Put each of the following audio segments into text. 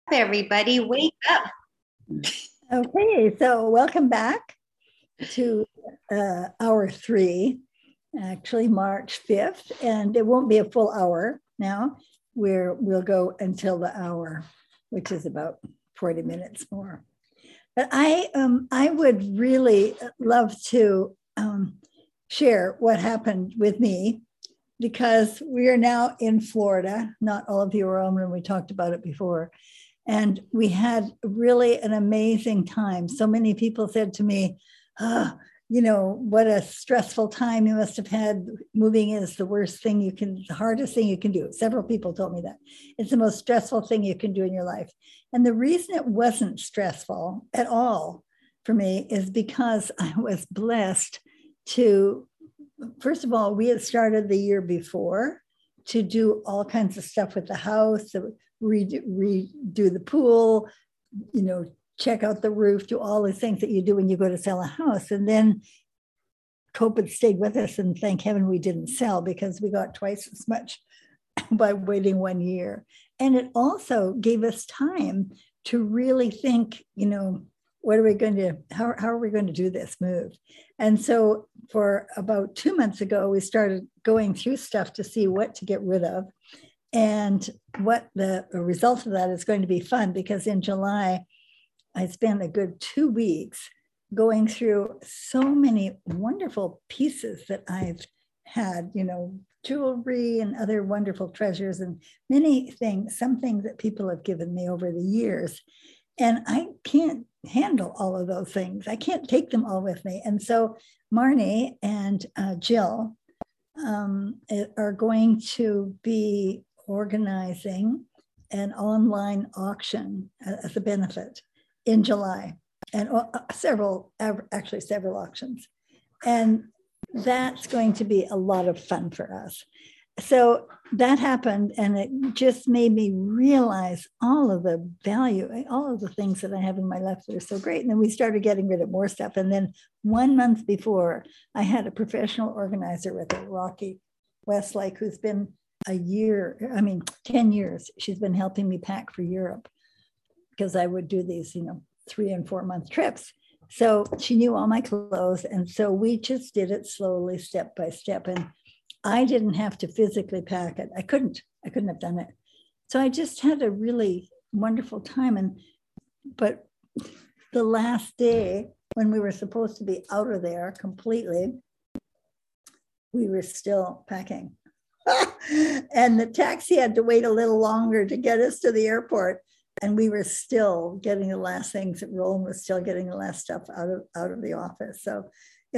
Everybody, wake up. Okay, so welcome back to hour 3, actually March 5th, and it won't be a full hour now. We'll go until the hour, which is about 40 minutes more. But I would really love to share what happened with me, because we are now in Florida. Not all of you are on when we talked about it before. And we had really an amazing time. So many people said to me, what a stressful time you must have had. Moving is the hardest thing you can do. Several people told me that. It's the most stressful thing you can do in your life. And the reason it wasn't stressful at all for me is because I was blessed to, first of all, we had started the year before to do all kinds of stuff with the house, redo the pool, check out the roof, do all the things that you do when you go to sell a house. And then COVID stayed with us, and thank heaven we didn't sell, because we got twice as much by waiting 1 year. And it also gave us time to really think, how are we going to do this move? And so for about 2 months ago, we started going through stuff to see what to get rid of. And what the result of that is going to be fun, because in July, I spent a good 2 weeks going through so many wonderful pieces that I've had, jewelry and other wonderful treasures, and many things, some things that people have given me over the years. And I can't handle all of those things. I can't take them all with me. And so Marnie and Jill are going to be organizing an online auction as a benefit in July, and several auctions. And that's going to be a lot of fun for us. So that happened, and it just made me realize all of the value, all of the things that I have in my life that are so great. And then we started getting rid of more stuff. And then 1 month before, I had a professional organizer with her, Rocky Westlake, who's been 10 years. She's been helping me pack for Europe, because I would do these, 3 and 4 month trips. So she knew all my clothes. And so we just did it slowly, step by step. And I didn't have to physically pack it. I couldn't have done it. So I just had a really wonderful time. But the last day, when we were supposed to be out of there completely, we were still packing. And the taxi had to wait a little longer to get us to the airport. And we were still getting the last things. Roland was still getting the last stuff out of the office. So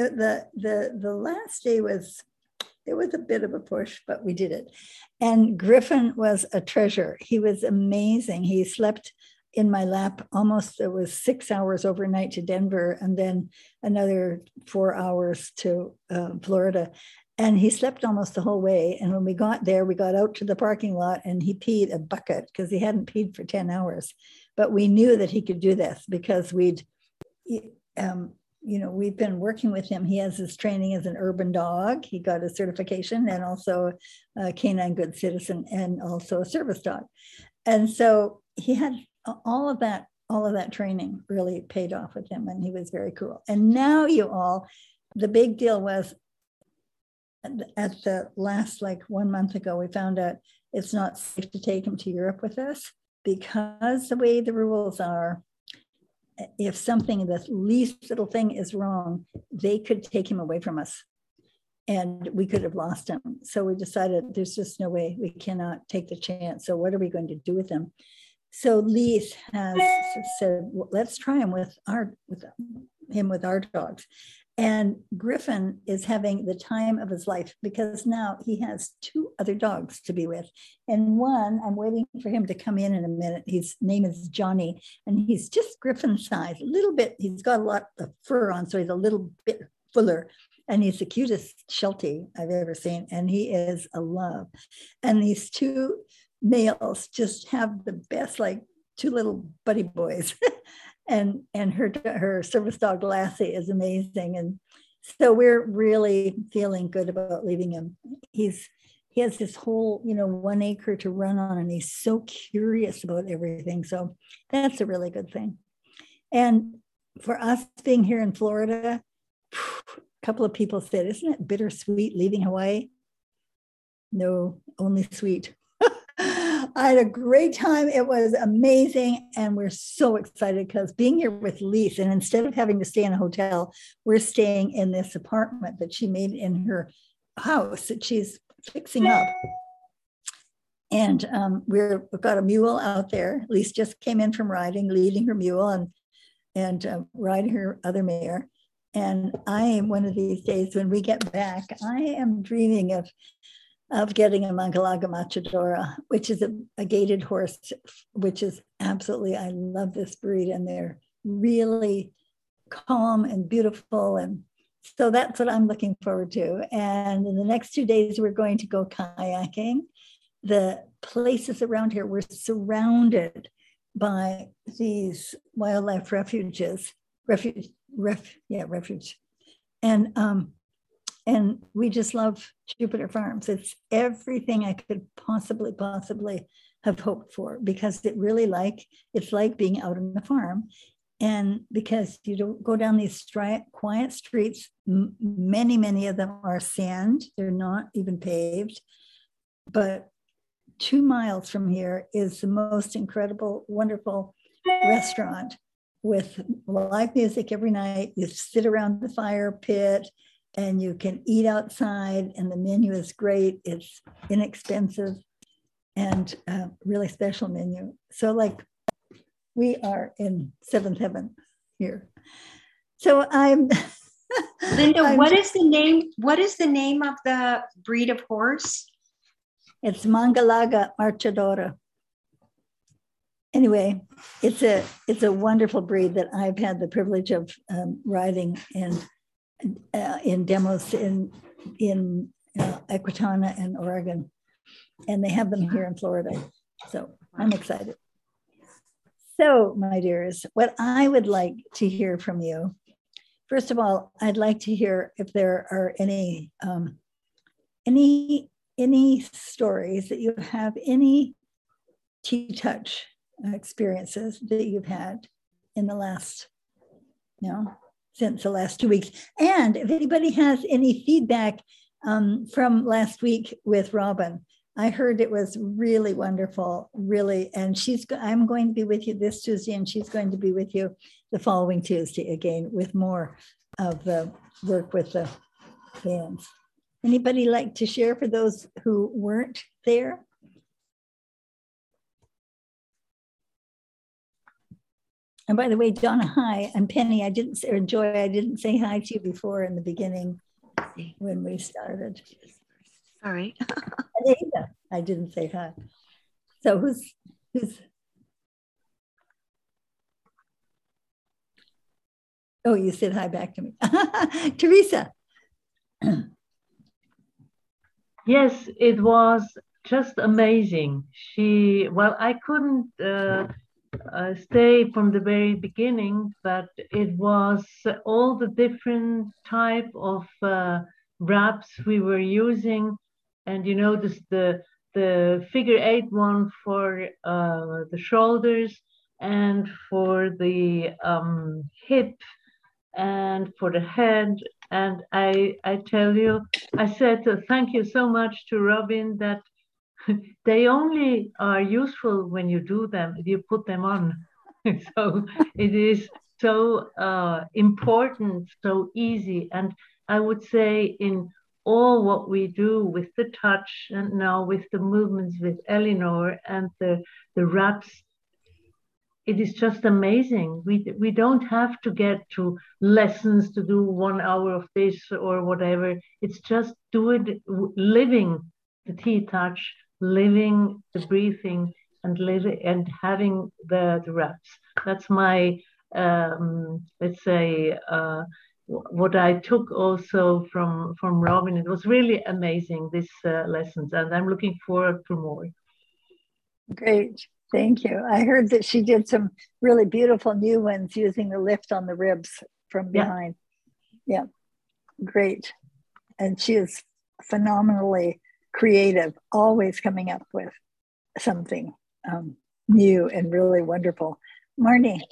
the last day was a bit of a push, but we did it. And Griffin was a treasure. He was amazing. He slept in my lap almost, it was 6 hours overnight to Denver, and then another 4 hours to Florida. And he slept almost the whole way. And when we got there, we got out to the parking lot, and he peed a bucket, because he hadn't peed for 10 hours. But we knew that he could do this, because we've been working with him. He has his training as an urban dog. He got a certification, and also a canine good citizen, and also a service dog. And so he had all of that training really paid off with him, and he was very cool. And now the big deal was, at the last, 1 month ago, we found out it's not safe to take him to Europe with us, because the way the rules are, if something, the least little thing is wrong, they could take him away from us, and we could have lost him. So we decided there's just no way, we cannot take the chance. So what are we going to do with him? So Lise has said, well, let's try him with our dogs. And Griffin is having the time of his life, because now he has 2 other dogs to be with. And one, I'm waiting for him to come in a minute. His name is Johnny, and he's just Griffin size, a little bit. He's got a lot of fur on, so he's a little bit fuller. And he's the cutest Sheltie I've ever seen. And he is a love. And these 2 males just have the best, 2 little buddy boys. And her service dog Lassie is amazing. And so we're really feeling good about leaving him. He's he has this whole, 1 acre to run on, and he's so curious about everything. So that's a really good thing. And for us being here in Florida, a couple of people said, isn't it bittersweet leaving Hawaii? No, only sweet. I had a great time. It was amazing. And we're so excited because being here with Lise, and instead of having to stay in a hotel, we're staying in this apartment that she made in her house that she's fixing up. And we've got a mule out there. Lise just came in from riding, leading her mule and riding her other mare. And I am one of these days when we get back, I am dreaming of getting a Mangalaga Machadora, which is a gaited horse, which is absolutely, I love this breed, and they're really calm and beautiful. And so that's what I'm looking forward to. And in the next 2 days, we're going to go kayaking. The places around here, we're surrounded by these wildlife refuge. And we just love Jupiter Farms. It's everything I could possibly have hoped for, because it's like being out on the farm. And because you don't go down these quiet streets, many of them are sand. They're not even paved. But 2 miles from here is the most incredible, wonderful restaurant with live music every night. You sit around the fire pit and you can eat outside, and the menu is great. It's inexpensive and a really special menu. So like we are in seventh heaven here. So I'm Linda, what is the name of the breed of horse? It's Mangalaga Machadora. Anyway, it's a wonderful breed that I've had the privilege of riding in demos in Equitana and Oregon, and they have them here in Florida. So I'm excited. So, my dears, what I would like to hear from you, first of all, I'd like to hear if there are any stories that you have, any TTouch experiences that you've had in the last, since the last 2 weeks. And if anybody has any feedback from last week with Robin, I heard it was really wonderful, really. And I'm going to be with you this Tuesday, and she's going to be with you the following Tuesday again with more of the work with the bands. Anybody like to share for those who weren't there? And by the way, Donna, hi. And Penny, I didn't say hi to you before in the beginning when we started. Sorry. I didn't say hi. So who's? Oh, you said hi back to me. Teresa. Yes, it was just amazing. I couldn't stay from the very beginning, but it was all the different type of wraps we were using. And you notice the figure 8 one for the shoulders, and for the hip, and for the head. And I tell you, I said thank you so much to Robin that they only are useful when you do them, if you put them on. So it is so important, so easy. And I would say in all what we do with the touch, and now with the movements with Eleanor and the wraps, it is just amazing. We don't have to get to lessons to do 1 hour of this or whatever. It's just living the TTouch, living the breathing, and having the wraps. That's my let's say what I took also from Robin. It was really amazing, these lessons, and I'm looking forward to more. Great. Thank you. I heard that she did some really beautiful new ones using the lift on the ribs from behind. Yeah. Great. And she is phenomenally creative, always coming up with something new and really wonderful. Marnie.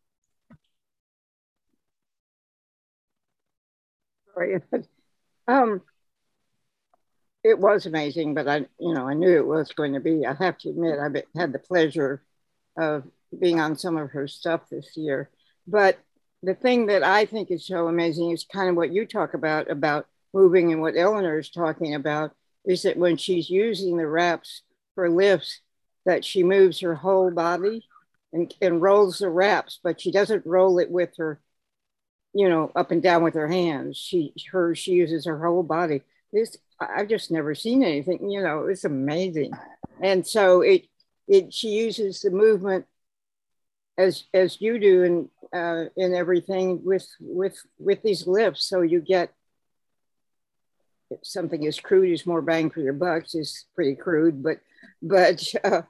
It was amazing, but I knew it was going to be. I have to admit, I've had the pleasure of being on some of her stuff this year. But the thing that I think is so amazing is kind of what you talk about moving, and what Eleanor is talking about is that when she's using the wraps for lifts, that she moves her whole body and rolls the wraps, but she doesn't roll it with her, up and down with her hands. She uses her whole body. I've just never seen anything, it's amazing. And so she uses the movement as you do in everything with these lifts. So you get something as crude as more bang for your bucks is pretty crude, but to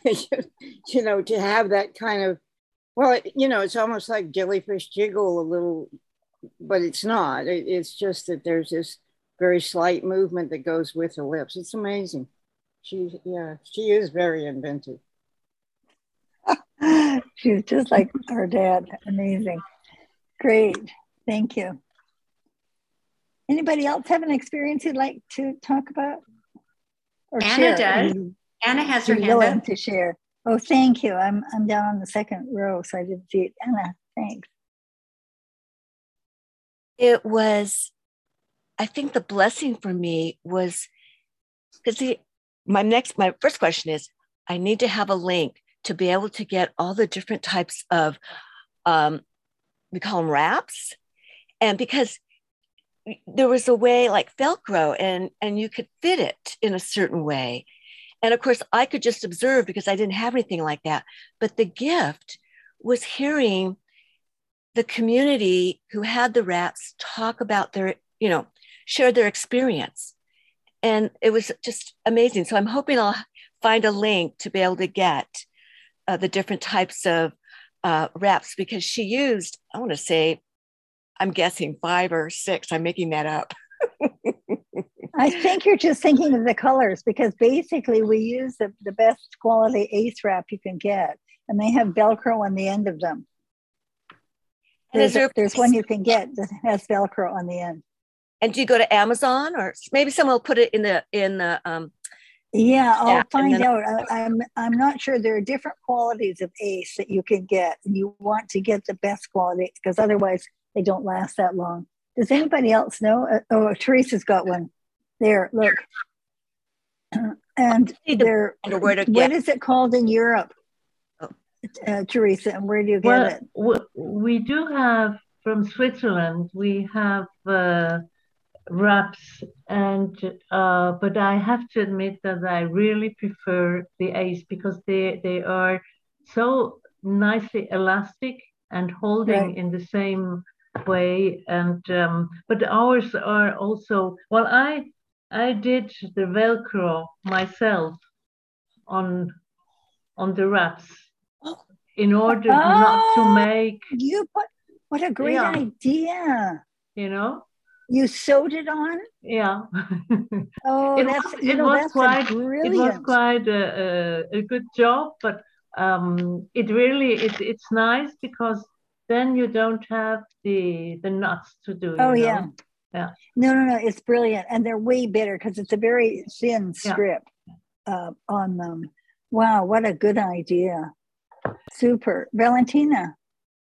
have that kind of, well, it's almost like jellyfish jiggle a little, but it's not. It's just that there's this very slight movement that goes with the lips. It's amazing. She is very inventive. She's just like our dad. Amazing. Great. Thank you. Anybody else have an experience you'd like to talk about? Or Anna share? does. Anna has her hand willing up. to share. Oh, thank you. I'm down on the second row, so I didn't see it. Anna, thanks. It was, I think the blessing for me was, because my first question is, I need to have a link to be able to get all the different types of, we call them wraps. And because there was a way like Velcro and you could fit it in a certain way. And of course I could just observe because I didn't have anything like that. But the gift was hearing the community who had the wraps talk about their, share their experience. And it was just amazing. So I'm hoping I'll find a link to be able to get the different types of wraps, because she used, I want to say, I'm guessing 5 or 6. I'm making that up. I think you're just thinking of the colors, because basically we use the best quality Ace wrap you can get, and they have Velcro on the end of them. There's one you can get that has Velcro on the end. And do you go to Amazon, or maybe someone will put it in the yeah, I'll find out. I'm not sure. There are different qualities of Ace that you can get, and you want to get the best quality because otherwise they don't last that long. Does anybody else know? Oh, Teresa's got one. There, look. And what is it called in Europe, Teresa? And where do you get it? We do have from Switzerland. We have wraps, and but I have to admit that I really prefer the Ace because they are so nicely elastic and holding in the same way. And but ours are also, well, I did the Velcro myself on the wraps in order not to make. What a great idea! You sewed it on? Yeah. Oh, it was quite a good job, but it's nice because then you don't have the knots to do. Yeah. No, it's brilliant, and they're way better because it's a very thin strip on them. Wow, what a good idea! Super, Valentina.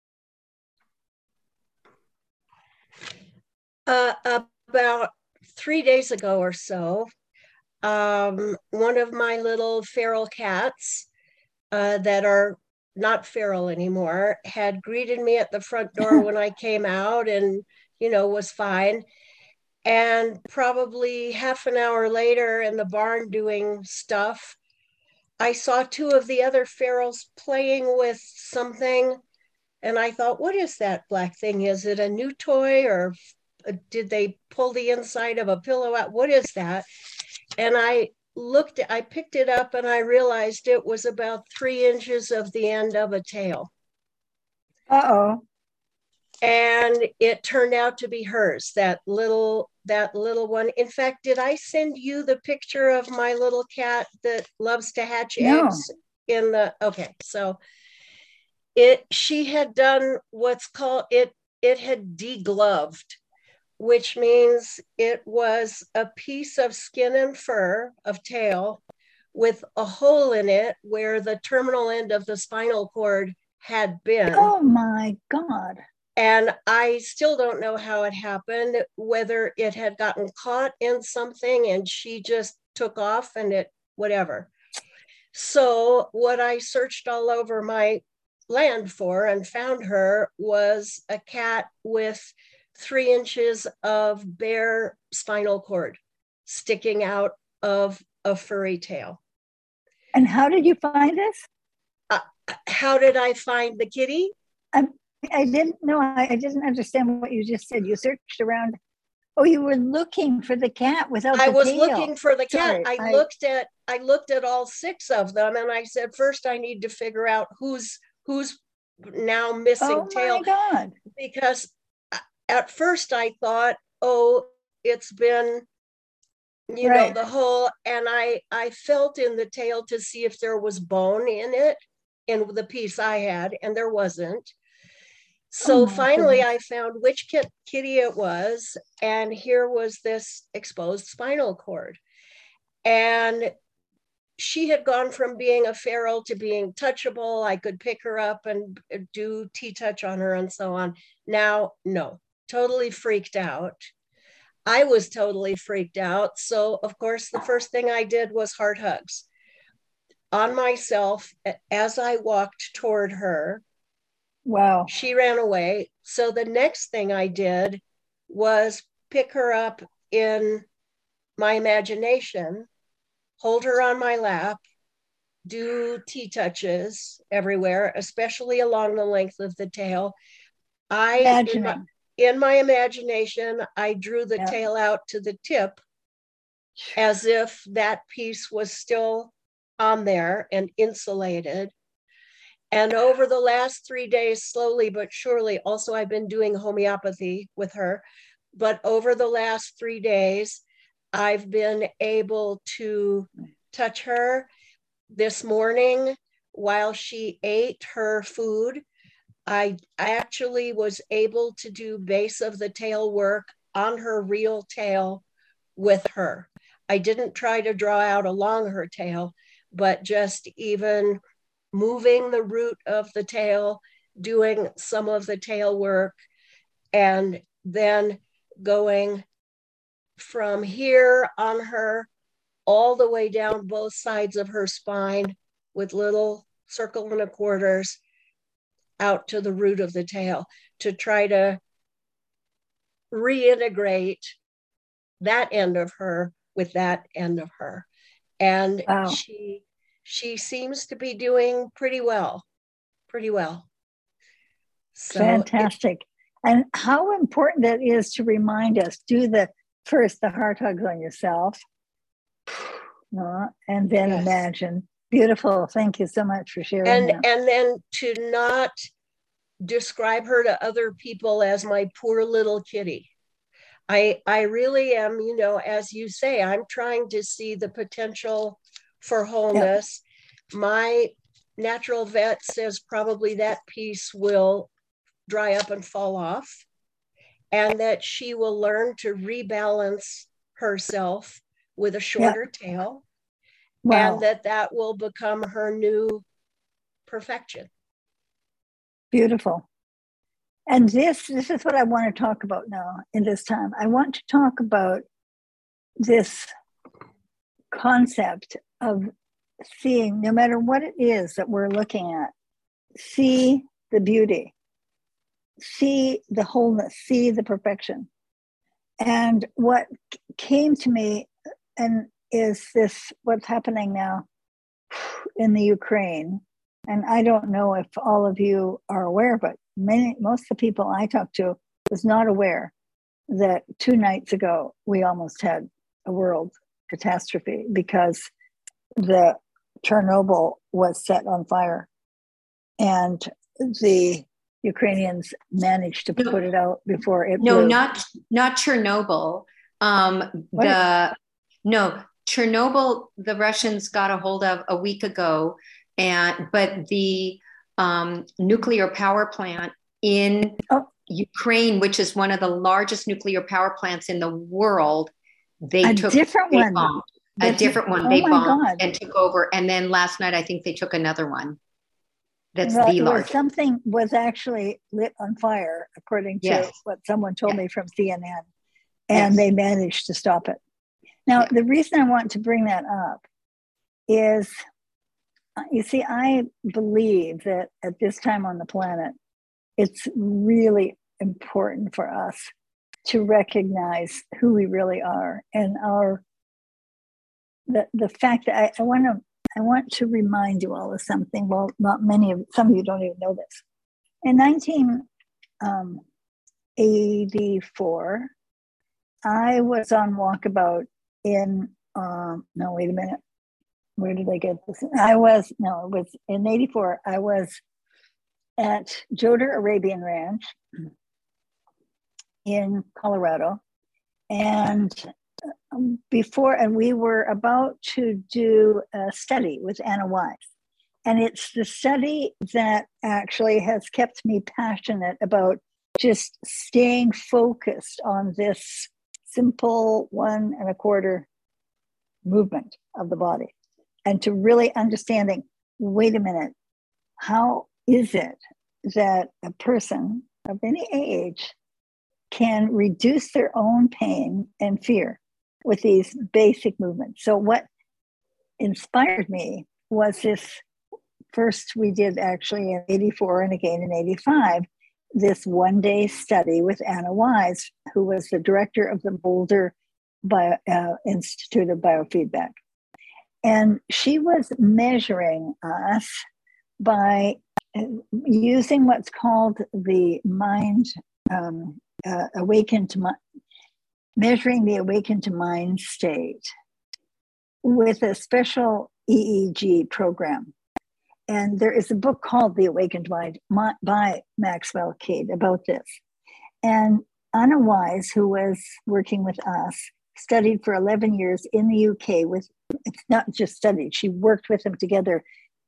About 3 days ago or so, one of my little feral cats that are not feral anymore had greeted me at the front door when I came out and, was fine. And probably half an hour later in the barn doing stuff, I saw 2 of the other ferals playing with something. And I thought, what is that black thing? Is it a new toy, or did they pull the inside of a pillow out? What is that? And I picked it up and I realized it was about 3 inches of the end of a tail. Uh-oh. And it turned out to be hers, that little that little one. In fact, did I send you the picture of my little cat that loves to hatch eggs in the, okay, so she had done what's called, it had degloved, which means it was a piece of skin and fur of tail with a hole in it where the terminal end of the spinal cord had been. Oh my God. And I still don't know how it happened, whether it had gotten caught in something and she just took off and it, whatever. So what I searched all over my land for and found her was a cat with 3 inches of bare spinal cord sticking out of a furry tail. And how did you find this? How did I find the kitty? I didn't know. I didn't understand what you just said. You searched around. Oh, you were looking for the cat without the tail. I was looking for the cat. Sorry, I looked at all 6 of them, and I said, first I need to figure out who's now missing tail. Oh my God. Because at first I thought, oh, it's been, you know, the whole, and I felt in the tail to see if there was bone in it, in the piece I had, and there wasn't. So finally I found which kitty it was, and here was this exposed spinal cord. And she had gone from being a feral to being touchable. I could pick her up and do T-touch on her and so on. Now, no, totally freaked out. I was totally freaked out. So of course, the first thing I did was heart hugs on myself as I walked toward her. Wow. She ran away. So the next thing I did was pick her up in my imagination, hold her on my lap, do T-touches everywhere, especially along the length of the tail. In my imagination, I drew the tail out to the tip as if that piece was still on there and insulated. And over the last 3 days, slowly but surely, also I've been doing homeopathy with her, but over the last 3 days, I've been able to touch her. This morning, while she ate her food, I actually was able to do base of the tail work on her real tail with her. I didn't try to draw out along her tail, but just even moving the root of the tail, doing some of the tail work, and then going from here on her all the way down both sides of her spine with little 1.25 circles out to the root of the tail to try to reintegrate that end of her with that end of her. And wow. She seems to be doing pretty well. So fantastic. And how important that is to remind us, do the heart hugs on yourself, and then imagine. Beautiful. Thank you so much for sharing that. And then to not describe her to other people as my poor little kitty. I really am, you know, as you say, I'm trying to see the potential for wholeness. Yep. My natural vet says probably that piece will dry up and fall off, and that she will learn to rebalance herself with a shorter tail. Wow. And that will become her new perfection. Beautiful. And this is what I want to talk about now in this time. I want to talk about this concept of seeing, no matter what it is that we're looking at, see the beauty, see the wholeness, see the perfection. And what came to me and is this what's happening now in the Ukraine. And I don't know if all of you are aware, but most of the people I talked to was not aware that 2 nights ago, we almost had a world catastrophe because the Chernobyl was set on fire. And the Ukrainians managed to put it out before it blew. Not Chernobyl. No, Chernobyl, the Russians got a hold of a week ago, but the nuclear power plant in Ukraine, which is one of the largest nuclear power plants in the world, they took a different one. They bombed and took over. And then last night, I think they took another one. That's the largest. Something was actually lit on fire, according to what someone told me from CNN, and they managed to stop it. Now, the reason I want to bring that up is, you see, I believe that at this time on the planet, it's really important for us to recognize who we really are, and the fact that I want to remind you all of something. Well, some of you don't even know this. In 1984, I was on walkabout in, no, wait a minute. Where did I get this? It was in 84. I was at Joder Arabian Ranch in Colorado. And we were about to do a study with Anna Wise. And it's the study that actually has kept me passionate about just staying focused on this simple 1 1/4 movement of the body, and to really understanding, wait a minute, how is it that a person of any age can reduce their own pain and fear with these basic movements? So what inspired me was this. First, we did actually in 84 and again in 85, this 1-day study with Anna Wise, who was the director of the Boulder Institute of Biofeedback. And she was measuring us by using what's called the mind, measuring the awakened to mind state with a special EEG program. And there is a book called The Awakened Mind by Maxwell Cade about this. And Anna Wise, who was working with us, studied for 11 years in the UK it's not just studied, she worked with them together,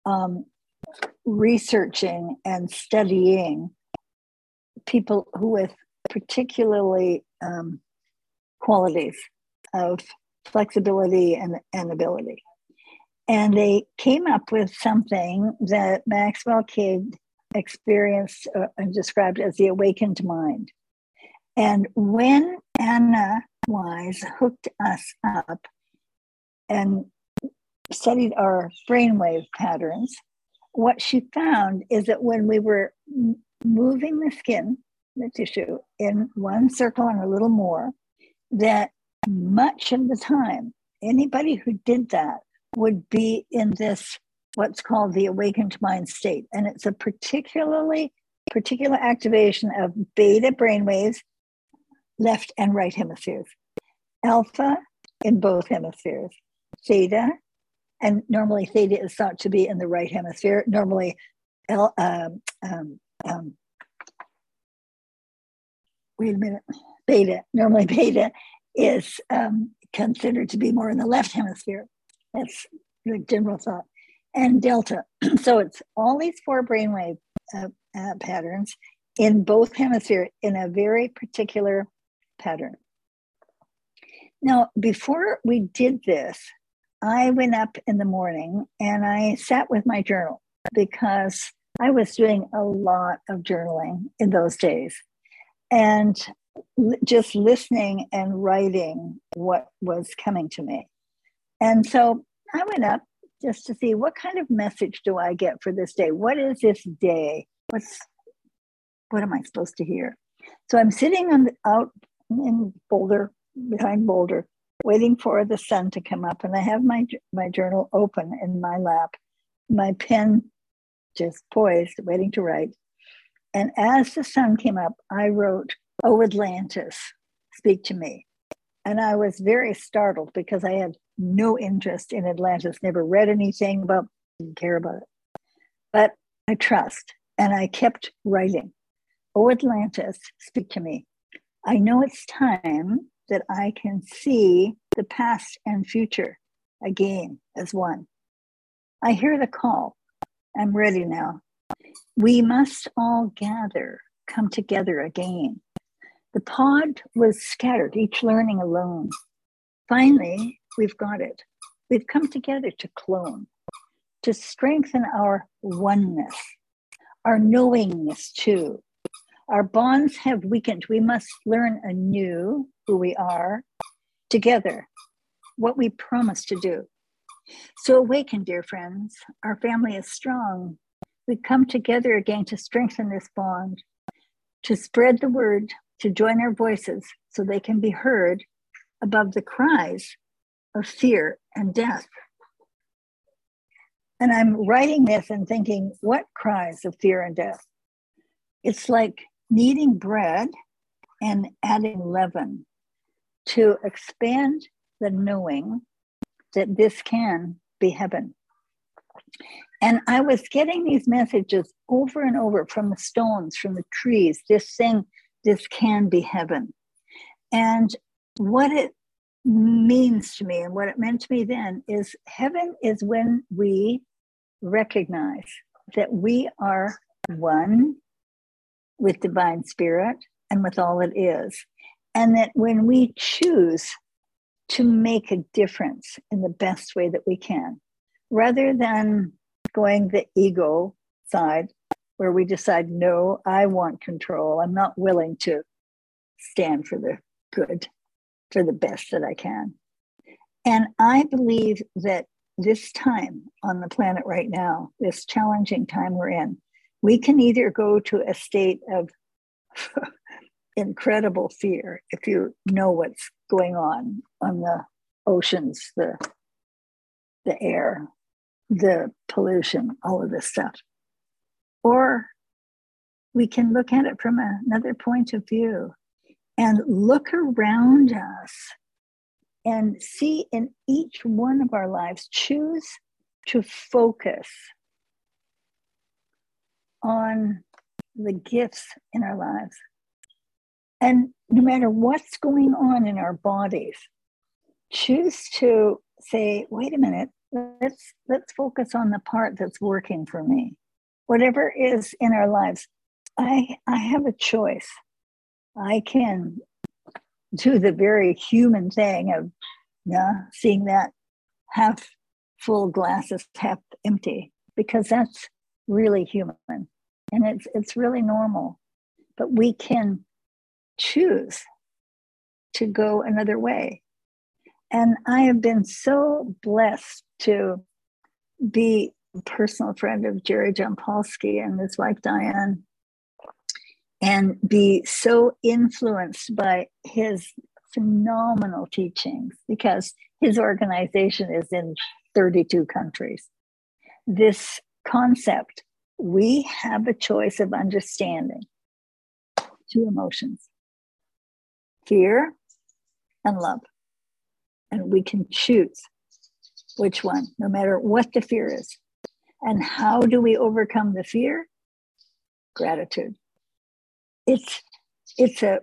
researching and studying people who with particularly qualities of flexibility and ability. And they came up with something that Maxwell Cade experienced and described as the awakened mind. And when Anna Wise hooked us up and studied our brainwave patterns, what she found is that when we were moving the skin, the tissue, in one circle and a little more, that much of the time, anybody who did that would be in this, what's called the awakened mind state. And it's a particular activation of beta brainwaves, left and right hemispheres, alpha in both hemispheres, theta, and normally theta is thought to be in the right hemisphere. Normally, beta. Normally, beta is considered to be more in the left hemisphere. That's the general thought. And delta. So it's all these 4 brainwave patterns in both hemispheres in a very particular pattern. Now, before we did this, I went up in the morning and I sat with my journal because I was doing a lot of journaling in those days and just listening and writing what was coming to me. And so I went up just to see what kind of message do I get for this day? What is this day? What am I supposed to hear? So I'm sitting out in Boulder, behind Boulder, waiting for the sun to come up. And I have my journal open in my lap, my pen just poised, waiting to write. And as the sun came up, I wrote, "Oh, Atlantis, speak to me." And I was very startled because I had no interest in Atlantis, never read anything about, didn't care about it. But I trust, and I kept writing. "Oh, Atlantis, speak to me. I know it's time that I can see the past and future again as one. I hear the call. I'm ready now. We must all gather, come together again. The pod was scattered, each learning alone. Finally, we've got it. We've come together to clone, to strengthen our oneness, our knowingness too. Our bonds have weakened. We must learn anew who we are together, what we promise to do. So awaken, dear friends. Our family is strong. We come together again to strengthen this bond, to spread the word, to join our voices so they can be heard above the cries of fear and death. And I'm writing this and thinking, what cries of fear and death? It's like kneading bread and adding leaven to expand the knowing that this can be heaven. And I was getting these messages over and over from the stones, from the trees, this thing, this can be heaven. And what it means to me and what it meant to me then is heaven is when we recognize that we are one with divine spirit and with all it is. And that when we choose to make a difference in the best way that we can, rather than going the ego side where we decide, no, I want control. I'm not willing to stand for the good, for the best that I can. And I believe that this time on the planet right now, this challenging time we're in, we can either go to a state of incredible fear, if you know what's going on the oceans, the air, the pollution, all of this stuff. Or we can look at it from another point of view and look around us and see in each one of our lives, choose to focus on the gifts in our lives. And no matter what's going on in our bodies, choose to say, wait a minute, let's focus on the part that's working for me. Whatever is in our lives, I have a choice. I can do the very human thing of seeing that half full glass is half empty, because that's really human and it's really normal. But we can choose to go another way. And I have been so blessed to be a personal friend of Jerry Jampolsky and his wife Diane, and be so influenced by his phenomenal teachings, because his organization is in 32 countries. This concept, we have a choice of understanding two emotions, fear and love. And we can choose which one, no matter what the fear is. And how do we overcome the fear? Gratitude. It's a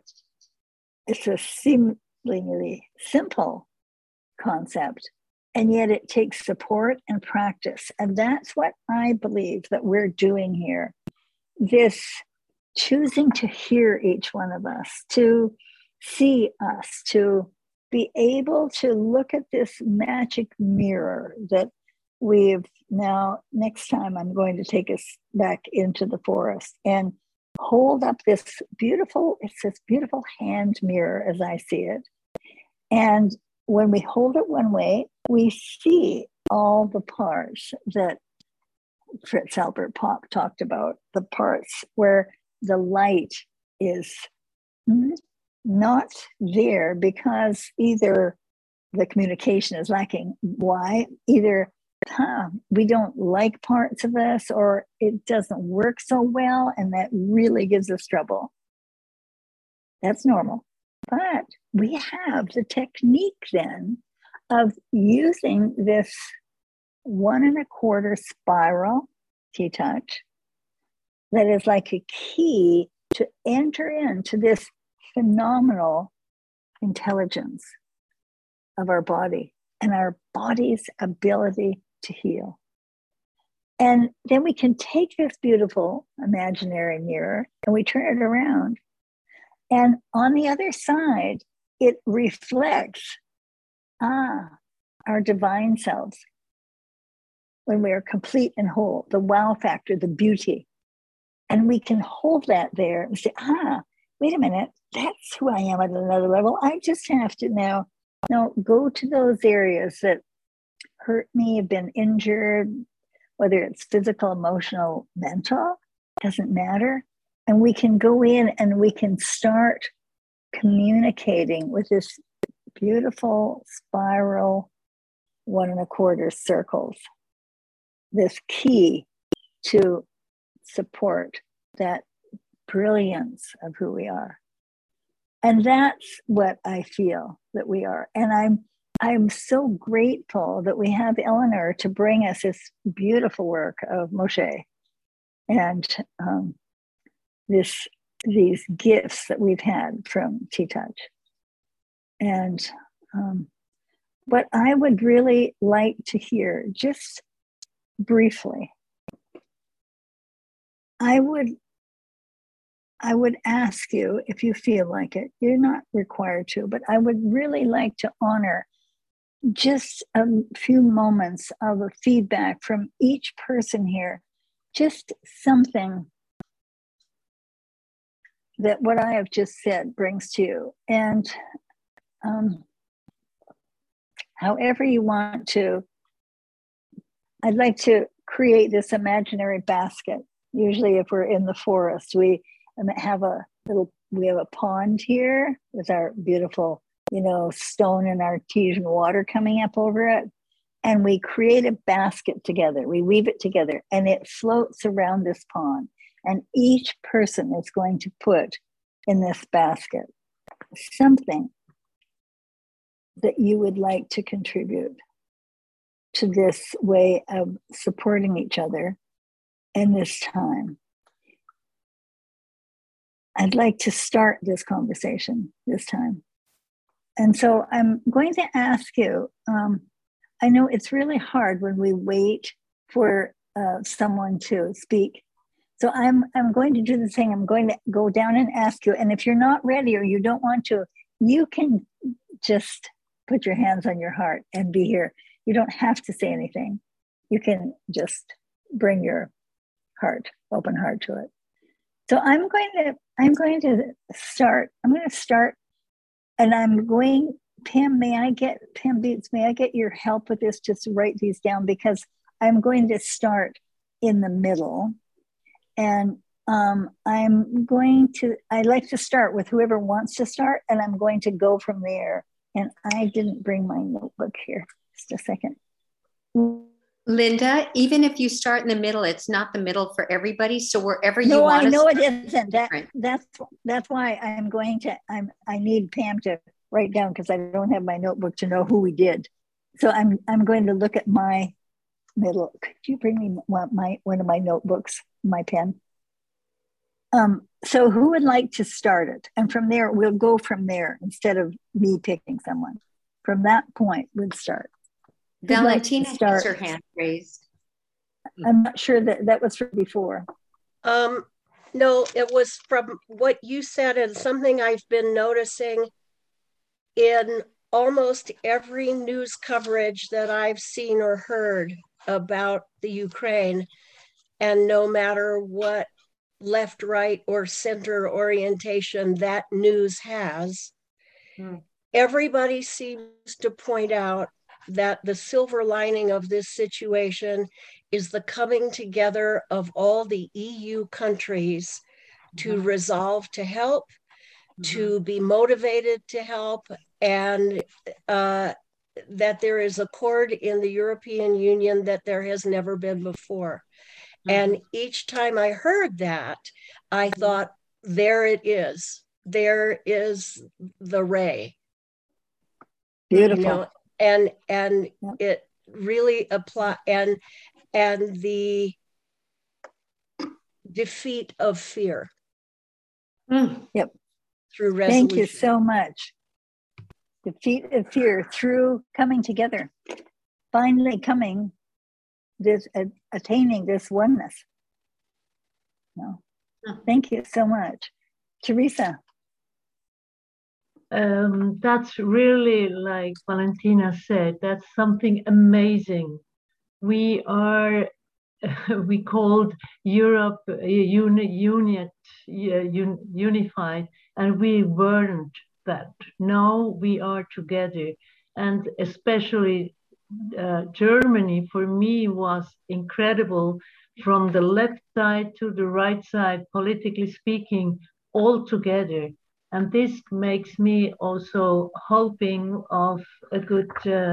seemingly simple concept, and yet it takes support and practice. And that's what I believe that we're doing here. This choosing to hear each one of us, to see us, to be able to look at this magic mirror that we've now, next time I'm going to take us back into the forest and hold up this beautiful hand mirror as I see it. And when we hold it one way, we see all the parts that Fritz Albert Popp talked about, the parts where the light is not there because either the communication is lacking. Why? Either we don't like parts of us, or it doesn't work so well, and that really gives us trouble. That's normal. But we have the technique then of using this 1 1/4 spiral T-touch that is like a key to enter into this phenomenal intelligence of our body and our body's ability to heal. And then we can take this beautiful imaginary mirror and we turn it around. And on the other side, it reflects our divine selves when we are complete and whole, the wow factor, the beauty. And we can hold that there and say, wait a minute, that's who I am at another level. I just have to now go to those areas that hurt me, have been injured, whether it's physical, emotional, mental, doesn't matter. And we can go in and we can start communicating with this beautiful spiral 1 1/4 circles, this key to support that brilliance of who we are. And that's what I feel that we are. And I'm so grateful that we have Eleanor to bring us this beautiful work of Moshe and these gifts that we've had from T-Touch. And what I would really like to hear, just briefly, I would ask you, if you feel like it, you're not required to, but I would really like to honor just a few moments of a feedback from each person here, just something that what I have just said brings to you. And however you want to, I'd like to create this imaginary basket. Usually if we're in the forest, we have a pond here with our beautiful, stone and artesian water coming up over it. And we create a basket together. We weave it together and it floats around this pond. And each person is going to put in this basket something that you would like to contribute to this way of supporting each other in this time. I'd like to start this conversation this time. And so I'm going to ask you, I know it's really hard when we wait for someone to speak. So I'm going to do the thing. I'm going to go down and ask you. And if you're not ready or you don't want to, you can just put your hands on your heart and be here. You don't have to say anything. You can just bring your heart, open heart to it. So I'm going to start. And Pam Beats, may I get your help with this? Just write these down because I'm going to start in the middle. And I like to start with whoever wants to start, and I'm going to go from there. And I didn't bring my notebook here. Just a second. Linda, even if you start in the middle, it's not the middle for everybody. So wherever you want to start. No, I know it isn't. That's why I need Pam to write down because I don't have my notebook to know who we did. So I'm going to look at my middle. Could you bring me one of my notebooks, my pen? So who would like to start it? And from there, we'll go from there instead of me picking someone. From that point, we'd start. Valentina has her hand raised. I'm not sure that was from before. No, it was from what you said and something I've been noticing in almost every news coverage that I've seen or heard about the Ukraine. And no matter what left, right, or center orientation that news has, everybody seems to point out that the silver lining of this situation is the coming together of all the EU countries to resolve to help, to be motivated to help, and that there is accord in the European Union that there has never been before. And each time I heard that, I thought, there it is. There is the ray. Beautiful. And it really applies, and the defeat of fear. Yep. Through resolution. Thank you so much. defeat of fear through coming together, finally attaining this oneness. No. Thank you so much. Teresa. That's really, like Valentina said, that's something amazing. We are, we called Europe unified, and we weren't that. Now we are together. And especially Germany, for me, was incredible, from the left side to the right side, politically speaking, all together. And this makes me also hoping of a good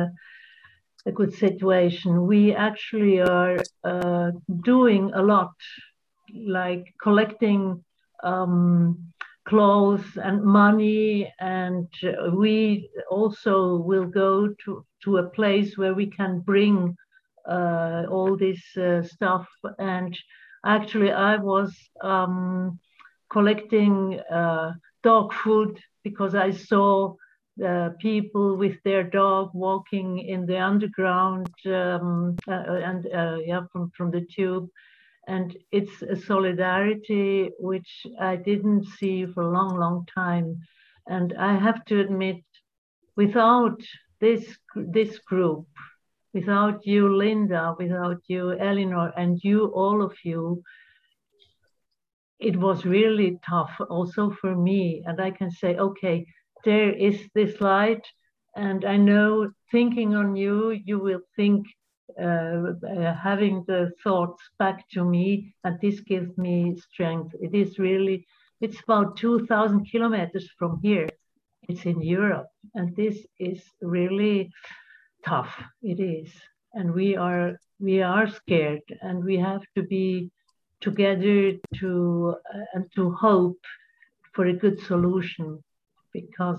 situation. We actually are doing a lot, like collecting clothes and money, and we also will go to a place where we can bring all this stuff. And actually I was collecting dog food, because I saw people with their dog walking in the underground, from the tube. And it's a solidarity which I didn't see for a long, long time. And I have to admit, without this group, without you, Linda, without you, Eleanor, and you, all of you, it was really tough also for me. And I can say, okay, there is this light, and I know, thinking on you, you will think, having the thoughts back to me, and this gives me strength. It is really, it's about 2,000 kilometers from here. It's in Europe, and this is really tough. It is, and we are scared, and we have to be together to and to hope for a good solution, because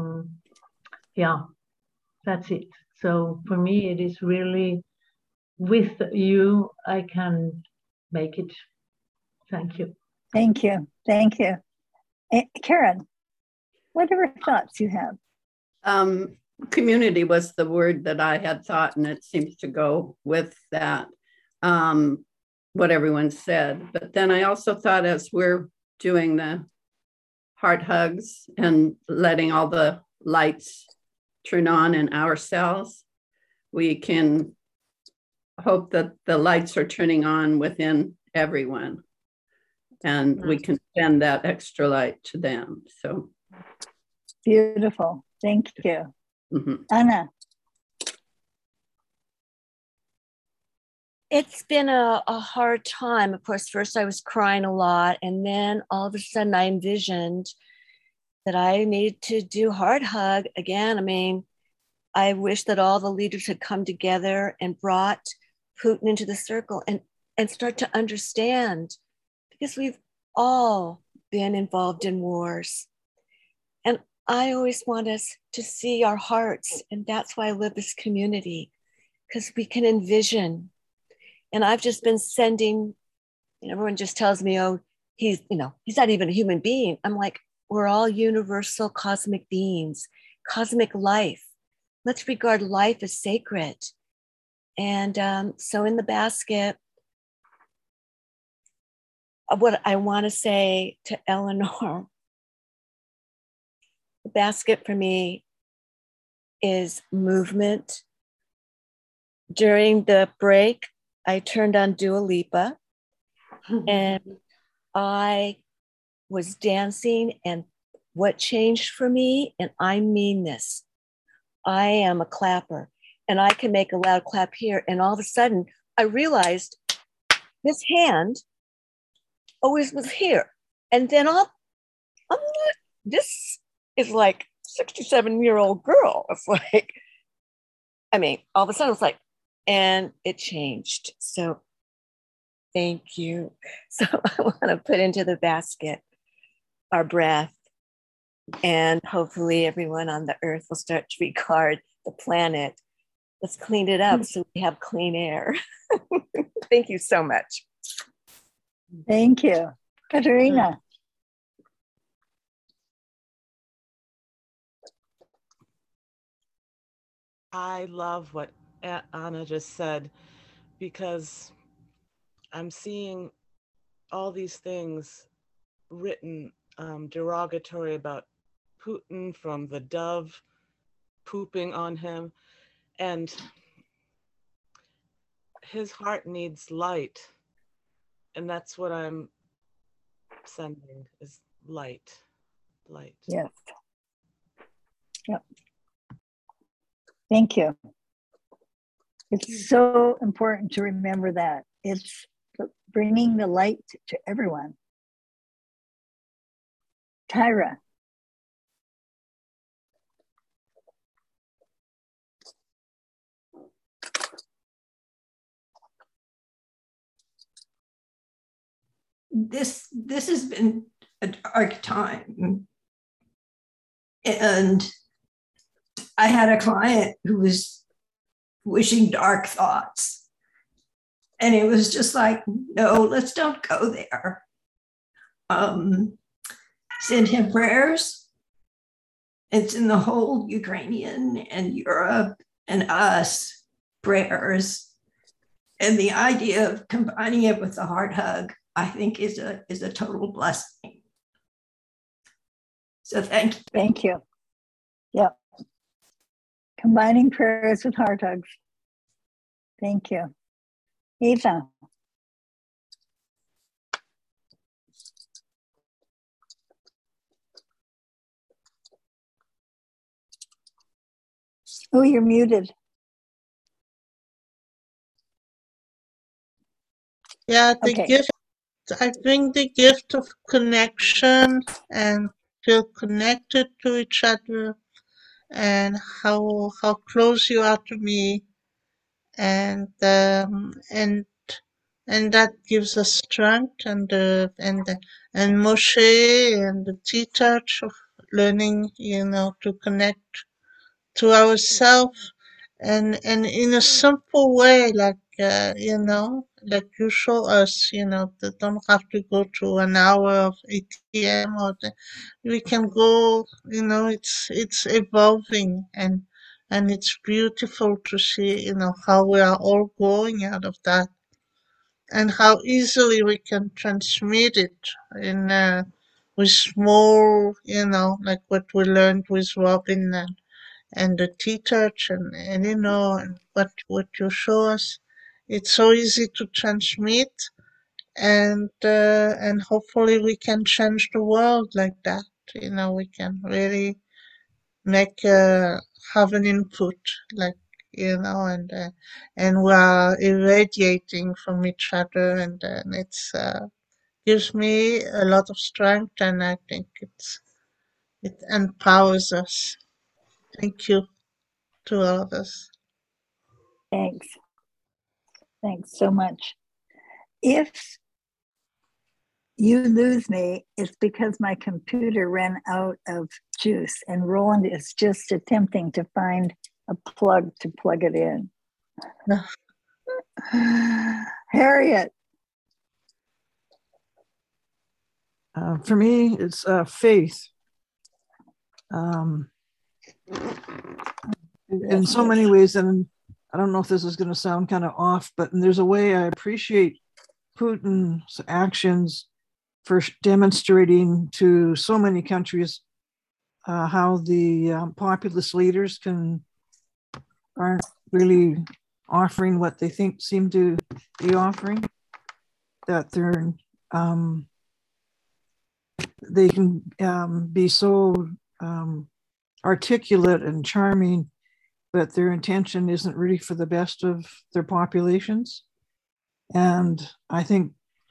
that's it. So for me, it is really, with you, I can make it. Thank you. Thank you. Thank you. Karen, whatever thoughts you have. Community was the word that I had thought, and it seems to go with that, what everyone said. But then I also thought, as we're doing the heart hugs and letting all the lights turn on in our cells, we can hope that the lights are turning on within everyone, and we can send that extra light to them. So beautiful. Thank you. Mm-hmm. Anna. It's been a hard time. Of course, first I was crying a lot, and then all of a sudden I envisioned that I needed to do heart hug again. I mean, I wish that all the leaders had come together and brought Putin into the circle and start to understand, because we've all been involved in wars. And I always want us to see our hearts. And that's why I live this community, because we can envision. And I've just been sending, everyone just tells me, oh, he's not even a human being. I'm like, we're all universal cosmic beings, cosmic life. Let's regard life as sacred. And so in the basket, what I want to say to Eleanor, the basket for me is movement. During the break, I turned on Dua Lipa and I was dancing, and what changed for me, and I mean this, I am a clapper and I can make a loud clap here. And all of a sudden I realized this hand always was here. And then this is like 67-year-old girl. It's like, I mean, all of a sudden it's like, and it changed. So thank you. So I want to put into the basket our breath, and hopefully everyone on the earth will start to regard the planet. Let's clean it up so we have clean air. Thank you so much. Thank you. Katerina. I love what Anna just said, because I'm seeing all these things written derogatory about Putin, from the dove pooping on him, and his heart needs light, and that's what I'm sending, is light. Yes. Yep. Thank you. It's so important to remember that. It's bringing the light to everyone. Tyra. This has been a dark time. And I had a client who was wishing dark thoughts. And it was just like, no, let's don't go there. Send him prayers. It's in the whole Ukrainian and Europe and us prayers. And the idea of combining it with the heart hug, I think is a total blessing. So thank you. Thank you. Yep. Combining prayers with heart hugs. Thank you. Eva. Oh, you're muted. Yeah, the gift, I think the gift of connection and feel connected to each other, and how close you are to me, and that gives us strength, and Moshe and the T-touch of learning, to connect to ourselves, and in a simple way, like like you show us, they don't have to go to an hour of ATM, we can go, it's evolving, and it's beautiful to see, how we are all growing out of that, and how easily we can transmit it in with small, like what we learned with Robin, and the T-touch, and and what you show us. It's so easy to transmit, and hopefully we can change the world like that. We can really make have an input, like, and we are irradiating from each other, and it's gives me a lot of strength, and I think it empowers us. Thank you to all of us. Thanks. Thanks so much. If you lose me, it's because my computer ran out of juice, and Roland is just attempting to find a plug to plug it in. Harriet. For me, it's faith. In so many ways, and I don't know if this is going to sound kind of off, but there's a way I appreciate Putin's actions for demonstrating to so many countries how the populist leaders aren't really offering what they seem to be offering, that they can be so articulate and charming, but their intention isn't really for the best of their populations. And I think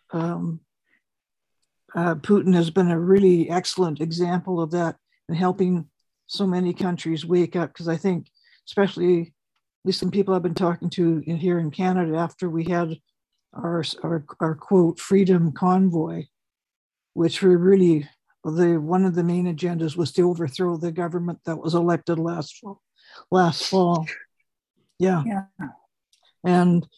Putin has been a really excellent example of that in helping so many countries wake up, because I think, especially at least some people I've been talking to here in Canada, after we had our quote freedom convoy, which were really one of the main agendas was to overthrow the government that was elected last fall. Yeah. And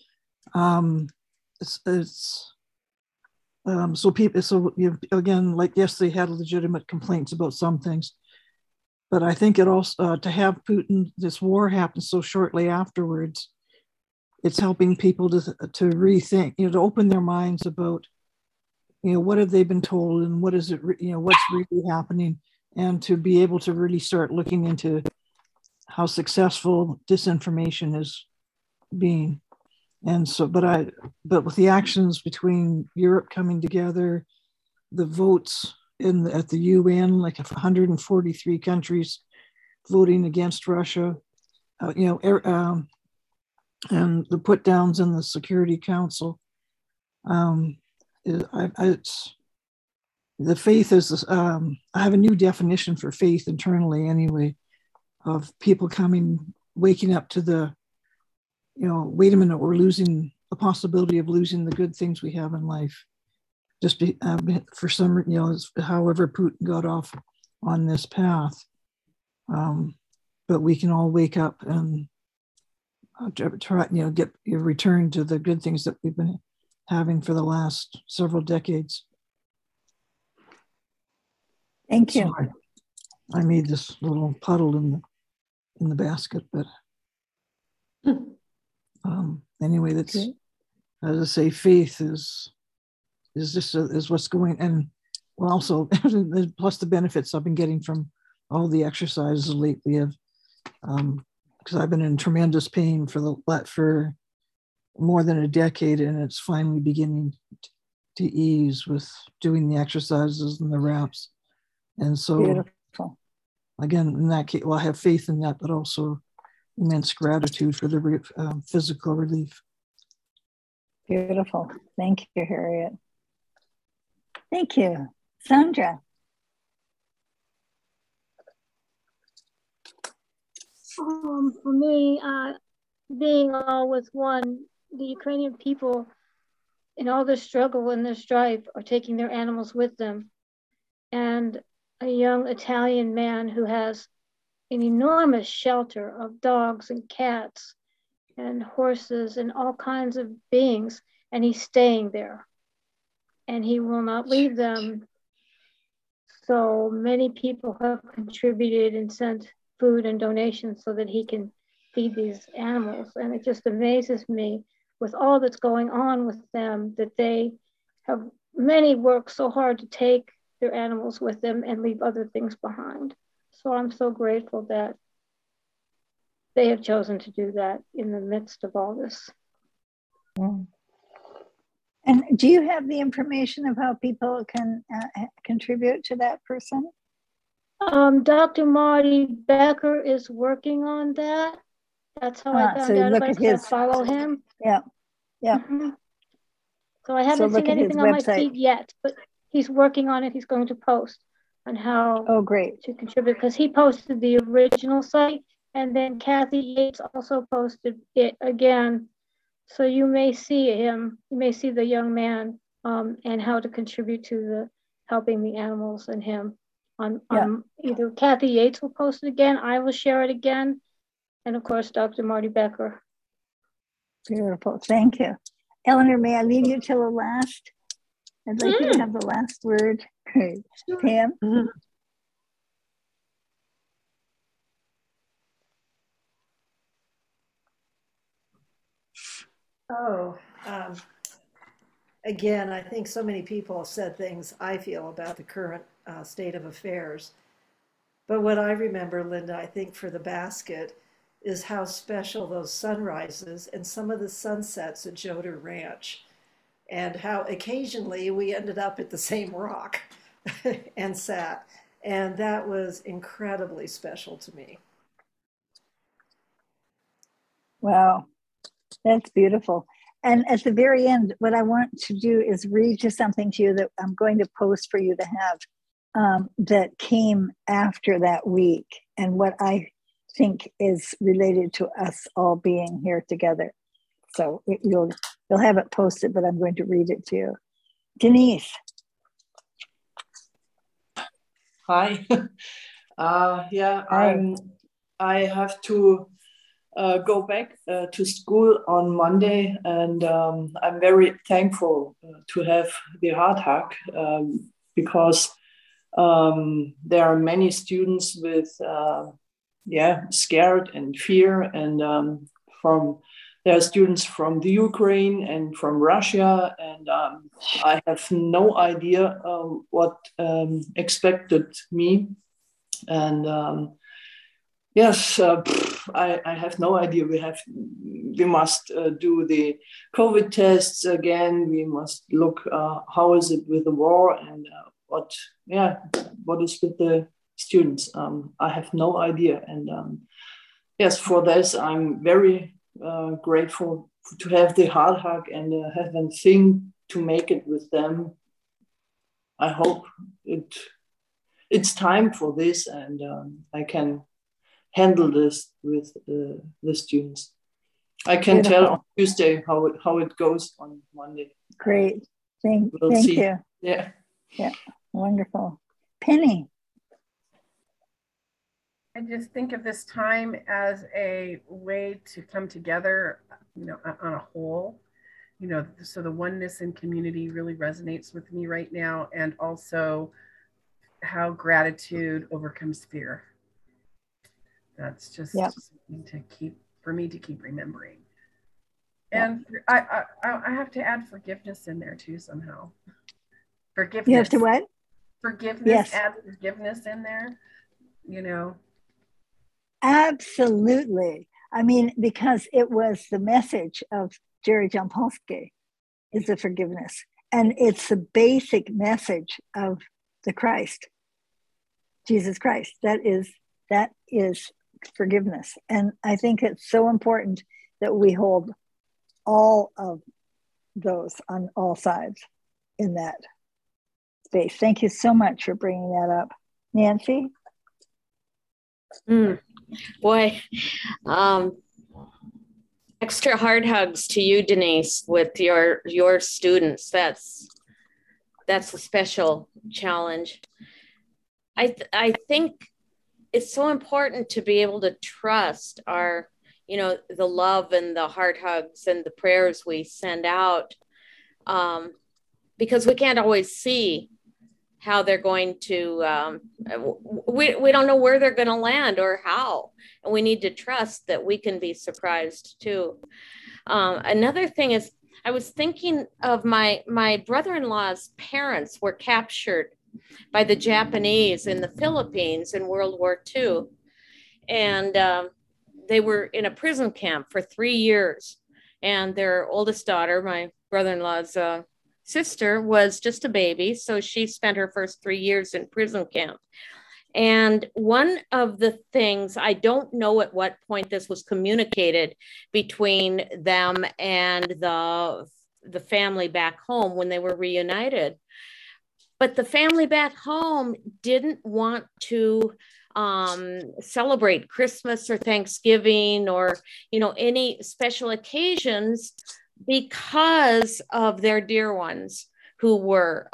so people, again, like, yes, they had legitimate complaints about some things, But I think it also, to have Putin, this war happen so shortly afterwards, it's helping people to rethink, to open their minds about, what have they been told and what is it, what's really happening, and to be able to really start looking into how successful disinformation is being. And so, but with the actions between Europe coming together, the votes at the UN, like 143 countries voting against Russia, and the put downs in the Security Council. It's the faith is. I have a new definition for faith internally, anyway, of people waking up to the, wait a minute, we're losing the possibility of losing the good things we have in life. Just for some, however Putin got off on this path. But we can all wake up and try, return to the good things that we've been having for the last several decades. Thank you. Sorry, I made this little puddle in the basket, but anyway, that's, as I say, faith is what's going, and also plus the benefits I've been getting from all the exercises lately of, because I've been in tremendous pain for more than a decade, and it's finally beginning to ease with doing the exercises and the reps. And so, beautiful. Again, in that case, I have faith in that, but also immense gratitude for the physical relief. Beautiful. Thank you, Harriet. Thank you. Sandra. For me, being all with one, the Ukrainian people, in all their struggle and their strife, are taking their animals with them. And a young Italian man who has an enormous shelter of dogs and cats and horses and all kinds of beings, and he's staying there. And he will not leave them. So many people have contributed and sent food and donations so that he can feed these animals. And it just amazes me, with all that's going on with them, that they have many worked so hard to take their animals with them and leave other things behind. So I'm so grateful that they have chosen to do that in the midst of all this. Mm. And do you have the information of how people can contribute to that person? Dr. Marty Becker is working on that. That's how I found out about it, because I follow him. Yeah, yeah. Mm-hmm. So I haven't seen anything on my feed yet, but he's working on it. He's going to post on how to contribute, because he posted the original site, and then Kathy Yates also posted it again. So you may see him, you may see the young man and how to contribute to the helping the animals and him. On either Kathy Yates will post it again, I will share it again, and of course, Dr. Marty Becker. Beautiful, thank you. Eleanor, may I leave you till the last? I'd like you to have the last word. Great. Pam? Again, I think so many people have said things I feel about the current state of affairs. But what I remember, Linda, I think for the basket, is how special those sunrises and some of the sunsets at Joder Ranch, and how occasionally we ended up at the same rock and sat. And that was incredibly special to me. Wow, that's beautiful. And at the very end, what I want to do is read you something to you that I'm going to post for you to have that came after that week, and what I think is related to us all being here together. So you'll have it posted, but I'm going to read it to you. Denise. Hi. I have to go back to school on Monday, and I'm very thankful to have the heart hug because there are many students with scared and fear, and there are students from the Ukraine and from Russia, and I have no idea what expected me. And yes, I have no idea. We must do the COVID tests again. We must look how is it with the war, and what is with the students. I have no idea, and yes, for this I'm very grateful to have the Heart Hug and have a thing to make it with them. I hope it's time for this, and I can handle this with the students. I can tell on Tuesday how it goes on Monday. Great. Thank see. you. Yeah. Yeah. Wonderful. Penny. I just think of this time as a way to come together, on a whole, so the oneness in community really resonates with me right now, and also how gratitude overcomes fear. That's just something for me to keep remembering. And I have to add forgiveness in there too somehow. Forgiveness. You have to what? Forgiveness. Yes. Add forgiveness in there. Absolutely. I mean, because it was the message of Jerry Jampolsky is the forgiveness. And it's the basic message of the Christ, Jesus Christ. That is forgiveness. And I think it's so important that we hold all of those on all sides in that space. Thank you so much for bringing that up. Nancy? Boy, extra hard hugs to you, Denise, with your students. That's a special challenge. I think it's so important to be able to trust our, the love and the heart hugs and the prayers we send out, because we can't always see how they're going to, we don't know where they're going to land or how, and we need to trust that we can be surprised too. Another thing is, I was thinking of my brother-in-law's parents were captured by the Japanese in the Philippines in World War II. And they were in a prison camp for 3 years. And their oldest daughter, my brother-in-law's sister, was just a baby. So she spent her first 3 years in prison camp. And one of the things, I don't know at what point this was communicated between them and the family back home when they were reunited. But the family back home didn't want to celebrate Christmas or Thanksgiving or, any special occasions because of their dear ones who were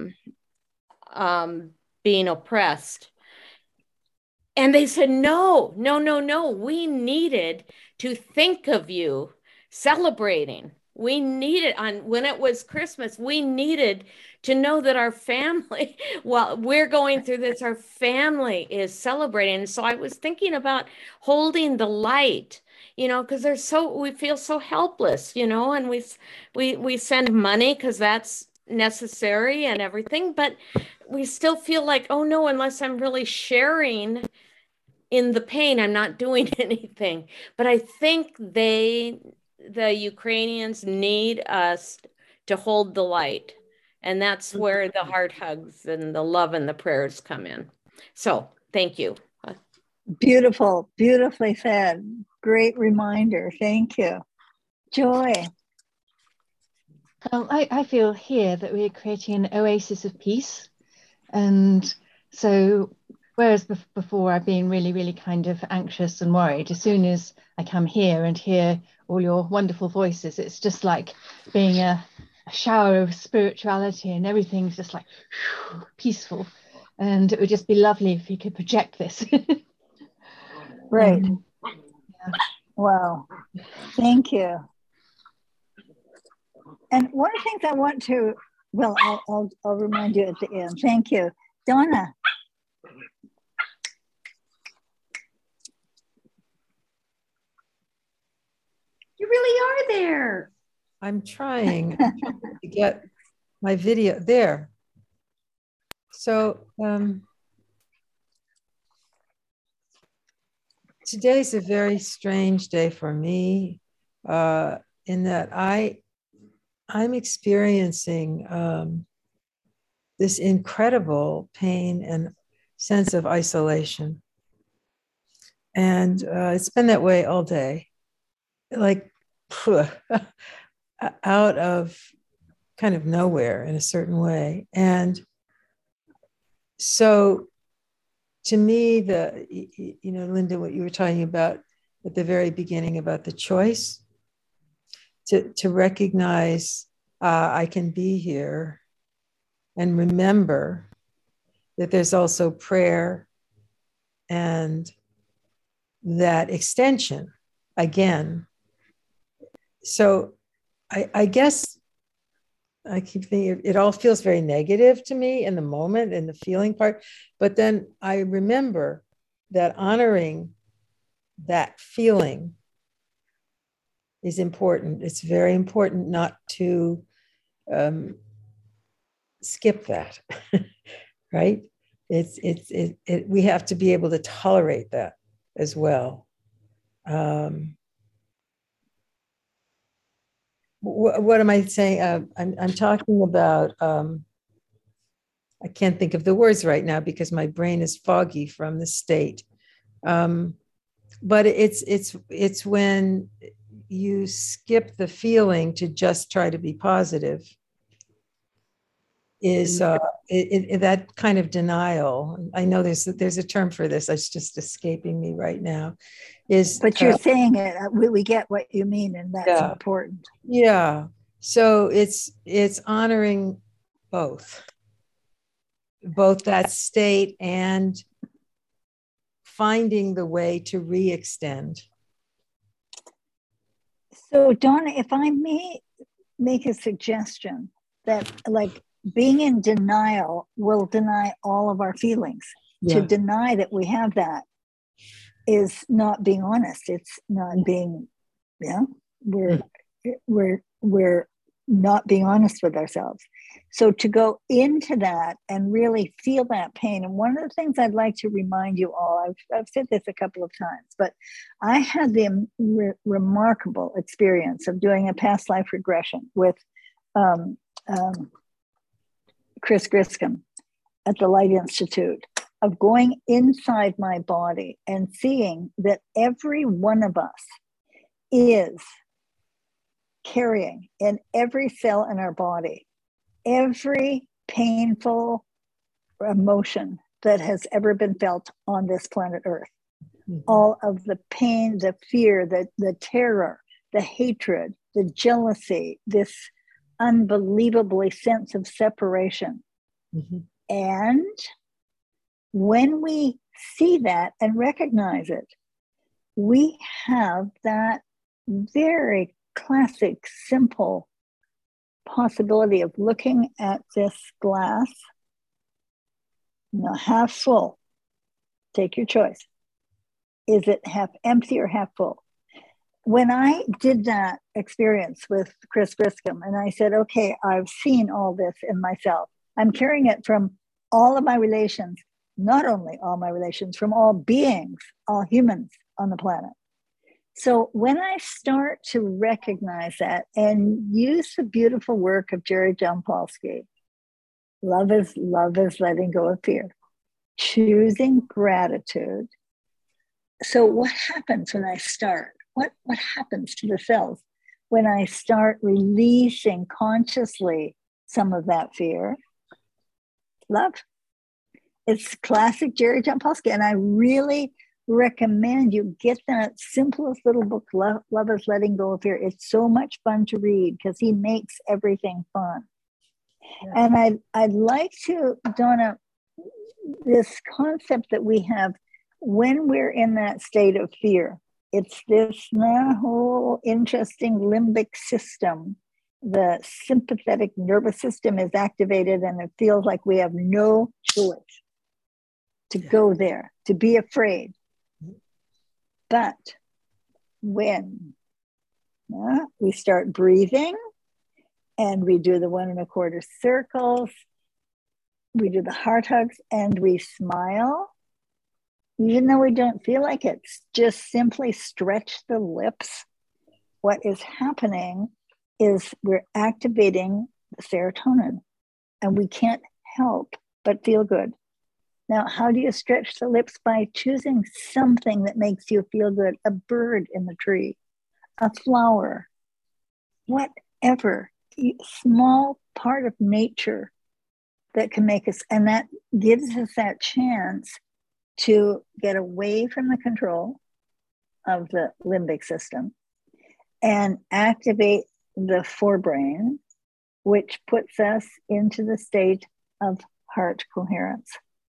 being oppressed. And they said, no, we needed to think of you celebrating. We needed, when it was Christmas, we needed to know that our family, while we're going through this, our family is celebrating. So I was thinking about holding the light, because we feel so helpless, and we send money because that's necessary and everything, but we still feel like, oh no, unless I'm really sharing in the pain, I'm not doing anything. But I think the Ukrainians need us to hold the light. And that's where the heart hugs and the love and the prayers come in. So thank you. Beautiful, beautifully said. Great reminder. Thank you. Joy. I feel here that we're creating an oasis of peace. And so whereas before I've been really, really kind of anxious and worried, as soon as I come here and hear all your wonderful voices, it's just like being a shower of spirituality, and everything's just like peaceful. And it would just be lovely if you could project this. Right. Yeah. Wow. Thank you. And one of the things I want to, I'll remind you at the end. Thank you. Donna. You really are there. I'm trying to get my video there. So today's a very strange day for me in that I'm experiencing this incredible pain and sense of isolation. And it's been that way all day, like out of kind of nowhere in a certain way. And so to me, Linda, what you were talking about at the very beginning about the choice to recognize I can be here and remember that there's also prayer and that extension again. So I guess I keep thinking it all feels very negative to me in the moment, in the feeling part. But then I remember that honoring that feeling is important. It's very important not to skip that, right? We have to be able to tolerate that as well. What am I saying? I'm talking about, I can't think of the words right now because my brain is foggy from the state. But it's when you skip the feeling to just try to be positive is that kind of denial. I know there's a term for this. It's just escaping me right now. But you're saying it. We get what you mean, and that's important. Yeah. So it's honoring both that state and finding the way to re-extend. So Donna, if I may make a suggestion that like being in denial will deny all of our feelings. Yeah. To deny that we have that is not being honest. It's not being, we're not being honest with ourselves. So to go into that and really feel that pain. And one of the things I'd like to remind you all, I've said this a couple of times, but I had the remarkable experience of doing a past life regression with Chris Griscom at the Light Institute, of going inside my body and seeing that every one of us is carrying in every cell in our body every painful emotion that has ever been felt on this planet Earth. Mm-hmm. All of the pain, the fear, the terror, the hatred, the jealousy, this unbelievably sense of separation. Mm-hmm. And when we see that and recognize it, we have that very classic, simple possibility of looking at this glass, half full. Take your choice. Is it half empty or half full? When I did that experience with Chris Griscom, and I said, okay, I've seen all this in myself. I'm carrying it from all of my relations, not only all my relations, from all beings, all humans on the planet. So when I start to recognize that and use the beautiful work of Jerry Jampolsky, love is letting go of fear, choosing gratitude. So what happens when I start? What happens to the cells when I start releasing consciously some of that fear? Love. It's classic Jerry Jampolsky, and I really recommend you get that simplest little book, Love is Letting Go of Fear. It's so much fun to read because he makes everything fun. Yeah. And I'd like to, Donna, this concept that we have when we're in that state of fear, it's this whole interesting limbic system the sympathetic nervous system is activated, and it feels like we have no choice to go there, to be afraid. But when we start breathing and we do the 1 1/4 circles, we do the heart hugs, and we smile, even though we don't feel like it, just simply stretch the lips. What is happening is we're activating the serotonin, and we can't help but feel good. Now, how do you stretch the lips? By choosing something that makes you feel good. A bird in the tree, a flower, whatever, small part of nature that can make us, and that gives us that chance to get away from the control of the limbic system and activate the forebrain, which puts us into the state of heart coherence.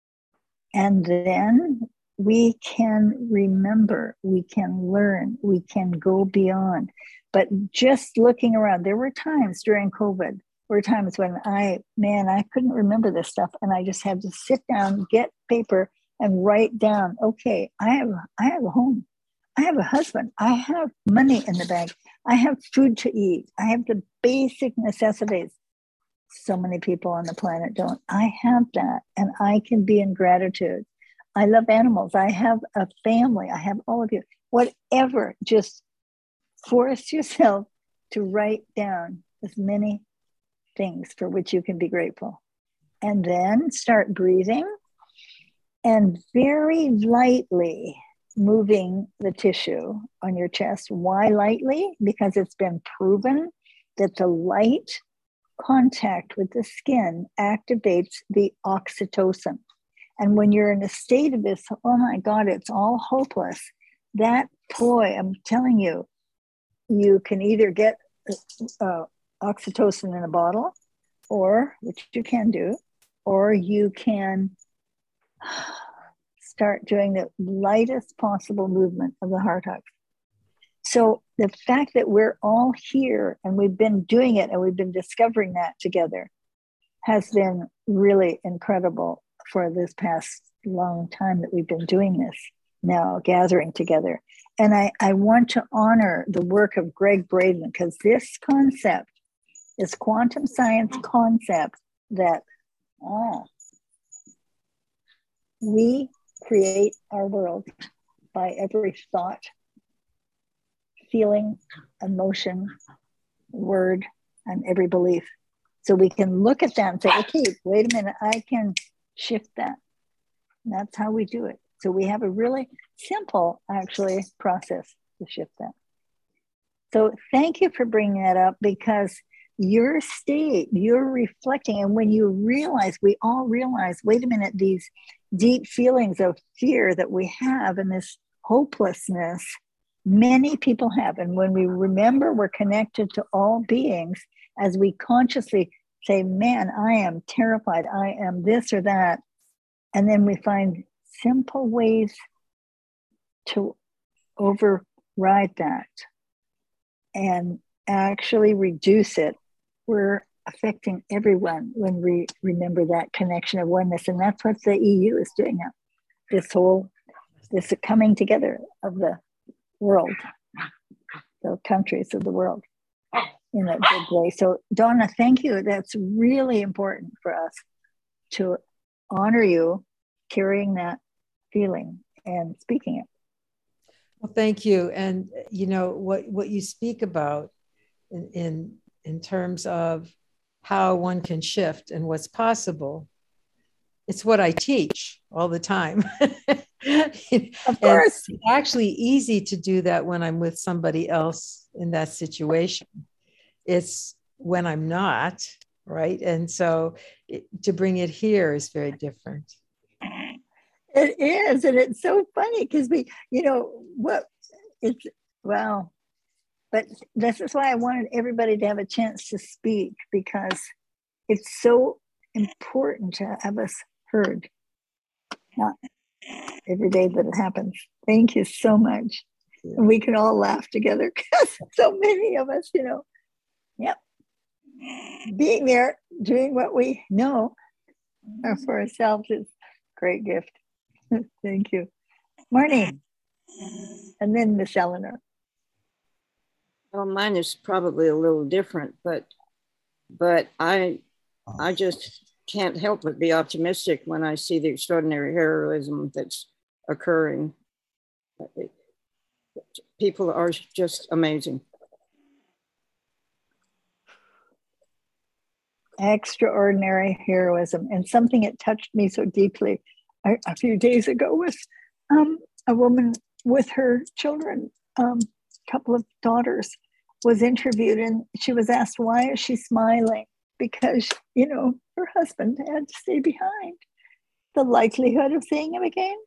And then we can remember, we can learn, we can go beyond. But just looking around, there were times during COVID, were times when I couldn't remember this stuff, and I just had to sit down, get paper, and write down, okay, I have a home, I have a husband, I have money in the bank, I have food to eat, I have the basic necessities. So many people on the planet don't. I have that, and I can be in gratitude. I love animals. I have a family. I have all of you. Whatever, just force yourself to write down as many things for which you can be grateful. And then start breathing and very lightly moving the tissue on your chest. Why lightly? Because it's been proven that the light contact with the skin activates the oxytocin. And when you're in a state of this, oh my God, it's all hopeless, that boy, I'm telling you, you can either get oxytocin in a bottle, or, which you can do, or you can start doing the lightest possible movement of the heart hug. So the fact that we're all here and we've been doing it and we've been discovering that together has been really incredible for this past long time that we've been doing this now, gathering together. And I want to honor the work of Gregg Braden, because this concept, this quantum science concept that we create our world by every thought, feeling, emotion, word, and every belief. So we can look at that and say, okay, wait a minute, I can shift that. And that's how we do it. So we have a really simple, actually, process to shift that. So thank you for bringing that up, because your state, you're reflecting. And when you realize, we all realize, wait a minute, these deep feelings of fear that we have and this hopelessness, many people have. And when we remember we're connected to all beings, as we consciously say, man, I am terrified, I am this or that. And then we find simple ways to override that and actually reduce it. We're affecting everyone when we remember that connection of oneness. And that's what the EU is doing now. This coming together of the world, the countries of the world in a big way. So Donna, thank you. That's really important for us to honor you carrying that feeling and speaking it. Well, thank you. And you know what you speak about in terms of how one can shift and what's possible, it's what I teach all the time. Of course. It's actually easy to do that when I'm with somebody else in that situation. It's when I'm not, right? And so to bring it here is very different. It is. And it's so funny because wow. But this is why I wanted everybody to have a chance to speak, because it's so important to have us heard. Not every day that it happens. Thank you so much. Yeah. And we can all laugh together because so many of us, Yep. being there, doing what we know for ourselves is a great gift. Thank you. Marnie, and then Miss Eleanor. Well, mine is probably a little different, but I just can't help but be optimistic when I see the extraordinary heroism that's occurring. People are just amazing. Extraordinary heroism. And something that touched me so deeply a few days ago was a woman with her children, couple of daughters, was interviewed, and she was asked, why is she smiling? Because, you know, her husband had to stay behind. The likelihood of seeing him again?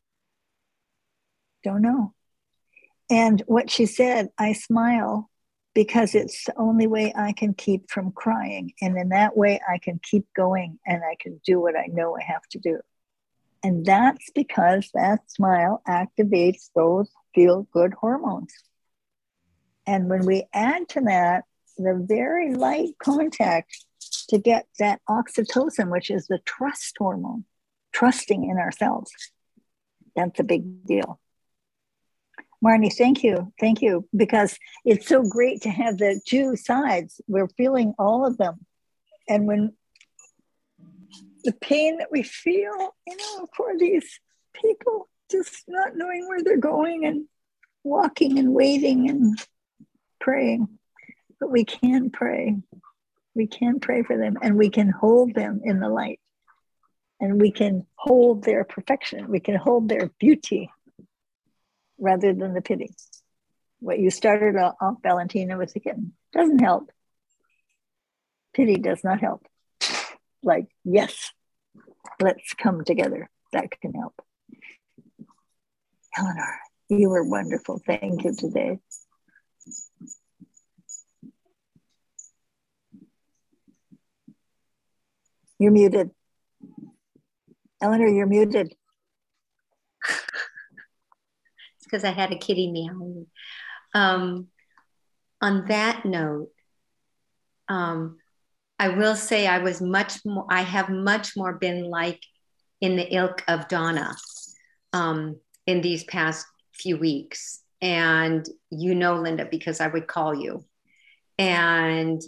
Don't know. And what she said, I smile because it's the only way I can keep from crying. And in that way, I can keep going and I can do what I know I have to do. And that's because that smile activates those feel-good hormones. And when we add to that the very light contact to get that oxytocin, which is the trust hormone, trusting in ourselves, that's a big deal. Marnie, thank you. Thank you. Because it's so great to have the two sides. We're feeling all of them. And when the pain that we feel, you know, for these people, just not knowing where they're going and walking and waiting and praying. But we can pray. We can pray for them, and we can hold them in the light. And we can hold their perfection. We can hold their beauty rather than the pity. What you started off, Valentina, with again, doesn't help. Pity does not help. Like, yes, let's come together. That can help. Eleanor, you were wonderful. Thank you today. You're muted. Eleanor, you're muted. It's because I had a kitty meowing. On that note, I will say I have much more been like in the ilk of Donna in these past few weeks. And you know, Linda, because I would call you. And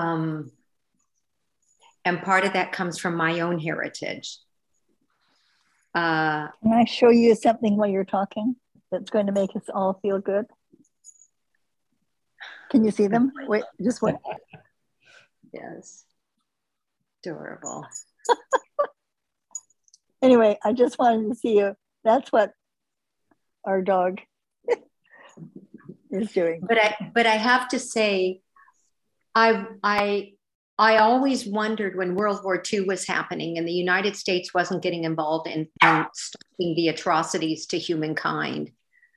part of that comes from my own heritage. Can I show you something while you're talking that's going to make us all feel good? Can you see them? Wait, just wait. Yes. Adorable. Anyway, I just wanted to see you. That's what our dog is doing. But I have to say, I always wondered when World War II was happening and the United States wasn't getting involved in stopping the atrocities to humankind,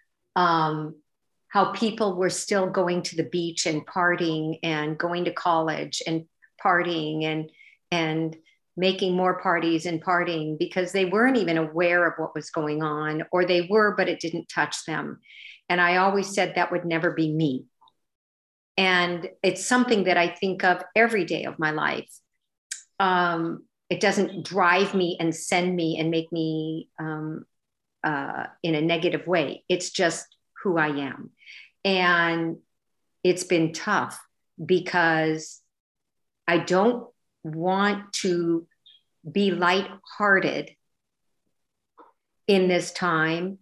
how people were still going to the beach and partying and going to college and partying and making more parties and partying because they weren't even aware of what was going on, or they were, but it didn't touch them. And I always said that would never be me. And it's something that I think of every day of my life. It doesn't drive me and send me and make me in a negative way. It's just who I am. And it's been tough because I don't want to be lighthearted in this time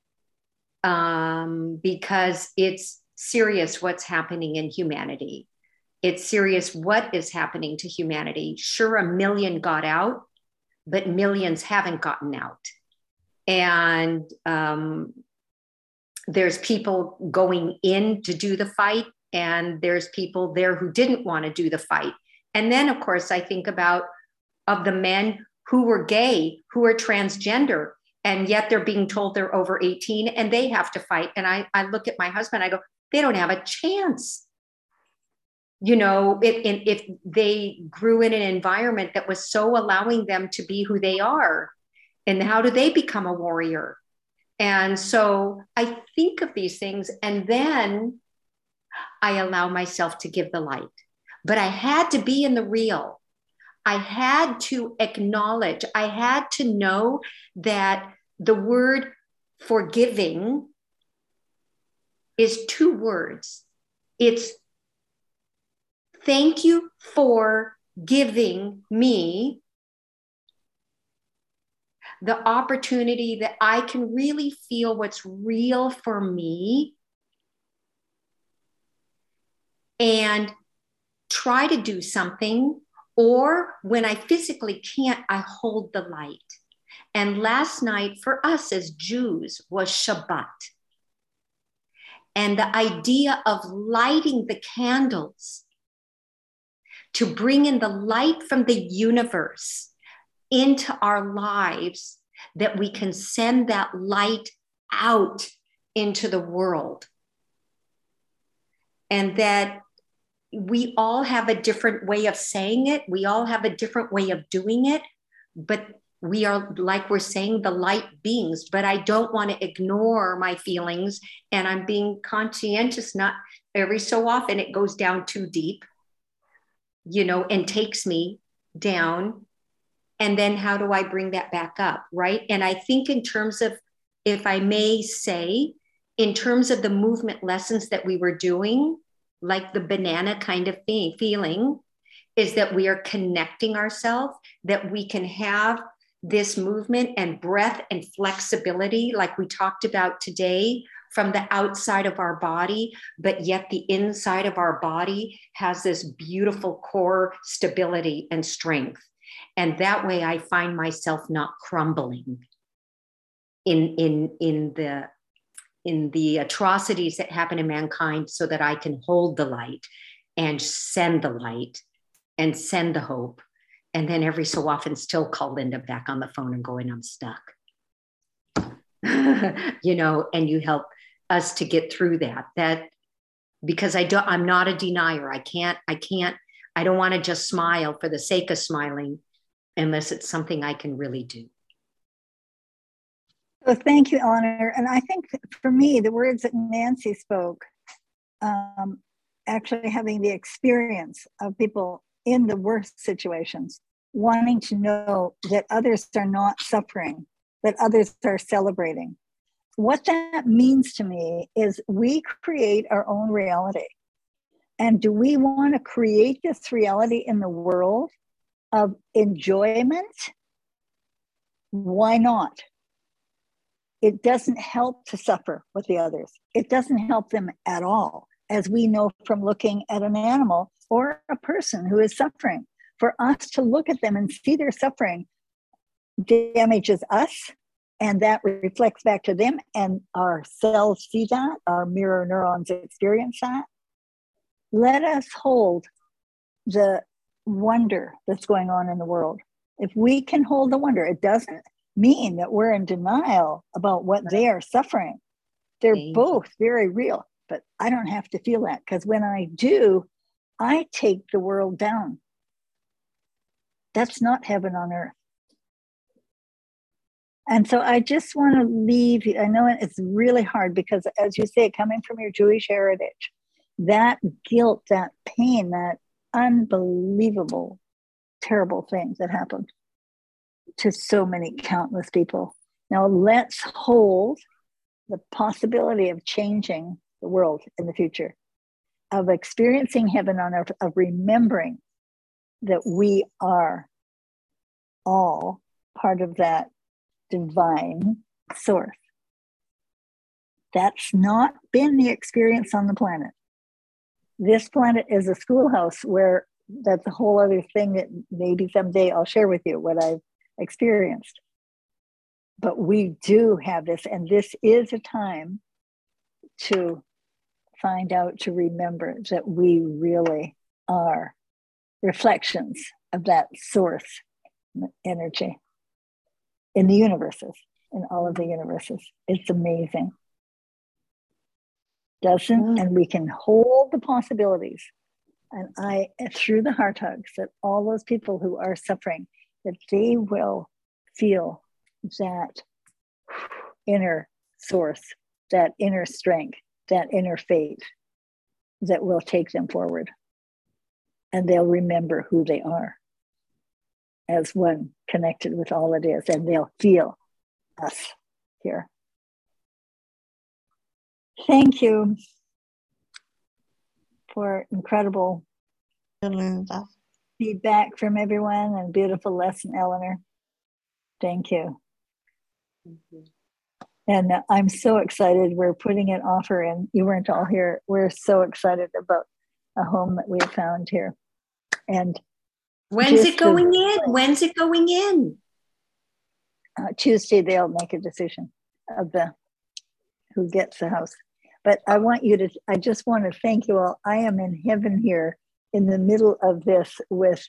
because it's serious what's happening in humanity. It's serious what is happening to humanity. Sure, 1 million got out, but millions haven't gotten out. And there's people going in to do the fight, and there's people there who didn't want to do the fight. And then, of course, I think about of the men who were gay, who are transgender, and yet they're being told they're over 18 and they have to fight. And I look at my husband, I go, they don't have a chance. You know, if they grew in an environment that was so allowing them to be who they are, and how do they become a warrior? And so I think of these things, and then I allow myself to give the light. but I had to be in the real. I had to acknowledge, I had to know that the word forgiving is 2 words. It's thank you for giving me the opportunity that I can really feel what's real for me and try to do something. Or when I physically can't, I hold the light. And last night for us as Jews was Shabbat. And the idea of lighting the candles to bring in the light from the universe into our lives, that we can send that light out into the world. And that we all have a different way of saying it. We all have a different way of doing it, but we are, like we're saying, the light beings. But I don't want to ignore my feelings, and I'm being conscientious. Not every so often it goes down too deep, you know, and takes me down. And then how do I bring that back up, right? And I think in terms of, if I may say, in terms of the movement lessons that we were doing, like the banana kind of feeling, is that we are connecting ourselves, that we can have this movement and breath and flexibility, like we talked about today, from the outside of our body, but yet the inside of our body has this beautiful core stability and strength. And that way I find myself not crumbling in the atrocities that happen in mankind, so that I can hold the light and send the light and send the hope. And then every so often still call Linda back on the phone and going, I'm stuck. You know, and you help us to get through that because I'm not a denier. I don't want to just smile for the sake of smiling unless it's something I can really do. Well, thank you, Eleanor. And I think for me, the words that Nancy spoke, actually having the experience of people in the worst situations, wanting to know that others are not suffering, that others are celebrating. What that means to me is we create our own reality. And do we want to create this reality in the world of enjoyment? Why not? It doesn't help to suffer with the others. It doesn't help them at all, as we know from looking at an animal or a person who is suffering. For us to look at them and see their suffering damages us, and that reflects back to them, and our cells see that, our mirror neurons experience that. Let us hold the wonder that's going on in the world. If we can hold the wonder, it doesn't mean that we're in denial about what they are suffering. They're both very real, but I don't have to feel that, because when I do, I take the world down. That's not heaven on earth. And so I just want to leave you. I know it's really hard because, as you say, coming from your Jewish heritage, that guilt, that pain, that unbelievable, terrible thing that happened to so many countless people. Now let's hold the possibility of changing the world in the future, of experiencing heaven on earth, of remembering that we are all part of that divine source. That's not been the experience on the planet. This planet is a schoolhouse where that's a whole other thing that maybe someday I'll share with you what I've experienced. But we do have this, and this is a time to find out, to remember that we really are reflections of that source energy in the universes, in all of the universes. It's amazing. And we can hold the possibilities. And I, through the heart hugs, that all those people who are suffering, that they will feel that inner source, that inner strength, that inner faith that will take them forward. and they'll remember who they are as one connected with all it is, and they'll feel us here. Thank you for incredible feedback from everyone and beautiful lesson, Eleanor. Thank you. And I'm so excited. We're putting an offer in. You weren't all here. We're so excited about a home that we found here. And when's it going in? When's it going in? Tuesday, they'll make a decision of who gets the house. But I just want to thank you all. I am in heaven here in the middle of this with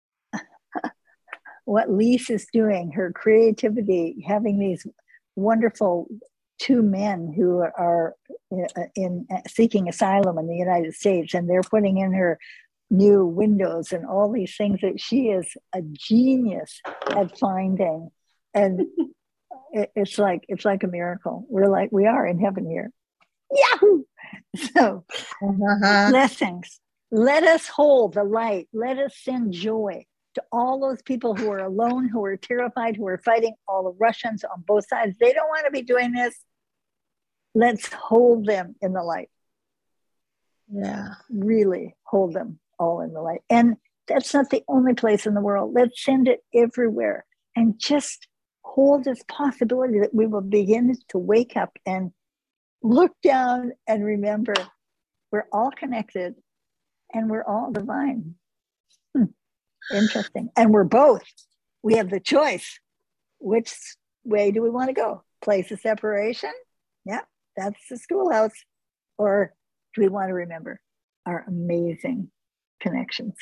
what Lise is doing, her creativity, having these wonderful two men who are in seeking asylum in the United States, and they're putting in her new windows and all these things that she is a genius at finding. And it's like a miracle. We are in heaven here. Yahoo! So blessings. Let us hold the light. Let us send joy to all those people who are alone, who are terrified, who are fighting, all the Russians on both sides. They don't want to be doing this. Let's hold them in the light. Yeah. Really hold them all in the light. And that's not the only place in the world. Let's send it everywhere. And just hold this possibility that we will begin to wake up and look down and remember we're all connected and we're all divine. Interesting. And we have the choice. Which way do we want to go? Place of separation? Yeah, that's the schoolhouse. Or do we want to remember our amazing connections?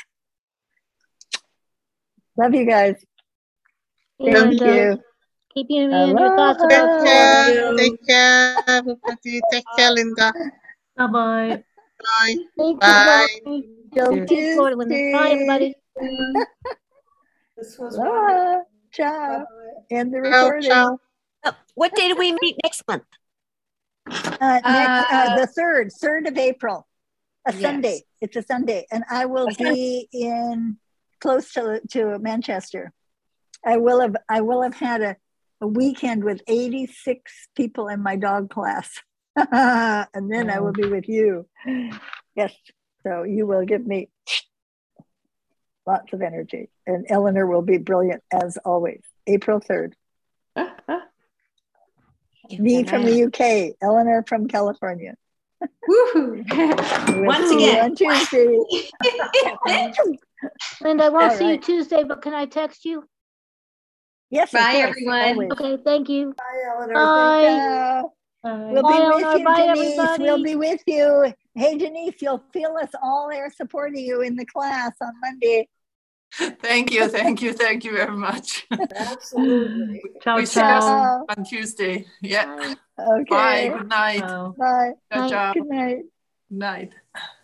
Love you guys. Thank you. Keep you in your thoughts about Take care, everybody. Take care, Linda. Bye-bye. Bye. Bye. Bye, everybody. This was wonderful. Ciao. End the recording. Ciao. What day do we meet next month? The 3rd of April. Sunday. It's a Sunday. And I will be close to Manchester. I will have had a weekend with 86 people in my dog class. And then I will be with you. Yes. So you will give me lots of energy. And Eleanor will be brilliant as always. April 3rd. Me from the UK, Eleanor from California. Woohoo! Once again. On Tuesday. Linda, I won't see you Tuesday, but can I text you? Yes. Bye, everyone. Always. Okay, thank you. Bye, Eleanor. Bye. We'll Bye, be with Eleanor. you, Bye, Denise. everybody. We'll be with you. Hey, Denise, you'll feel us all there supporting you in the class on Monday. Thank you very much. Absolutely. Ciao, we ciao. On Tuesday. Yeah. Okay. Bye. Good night. Ciao. Bye. Ciao, ciao. Good night. Night.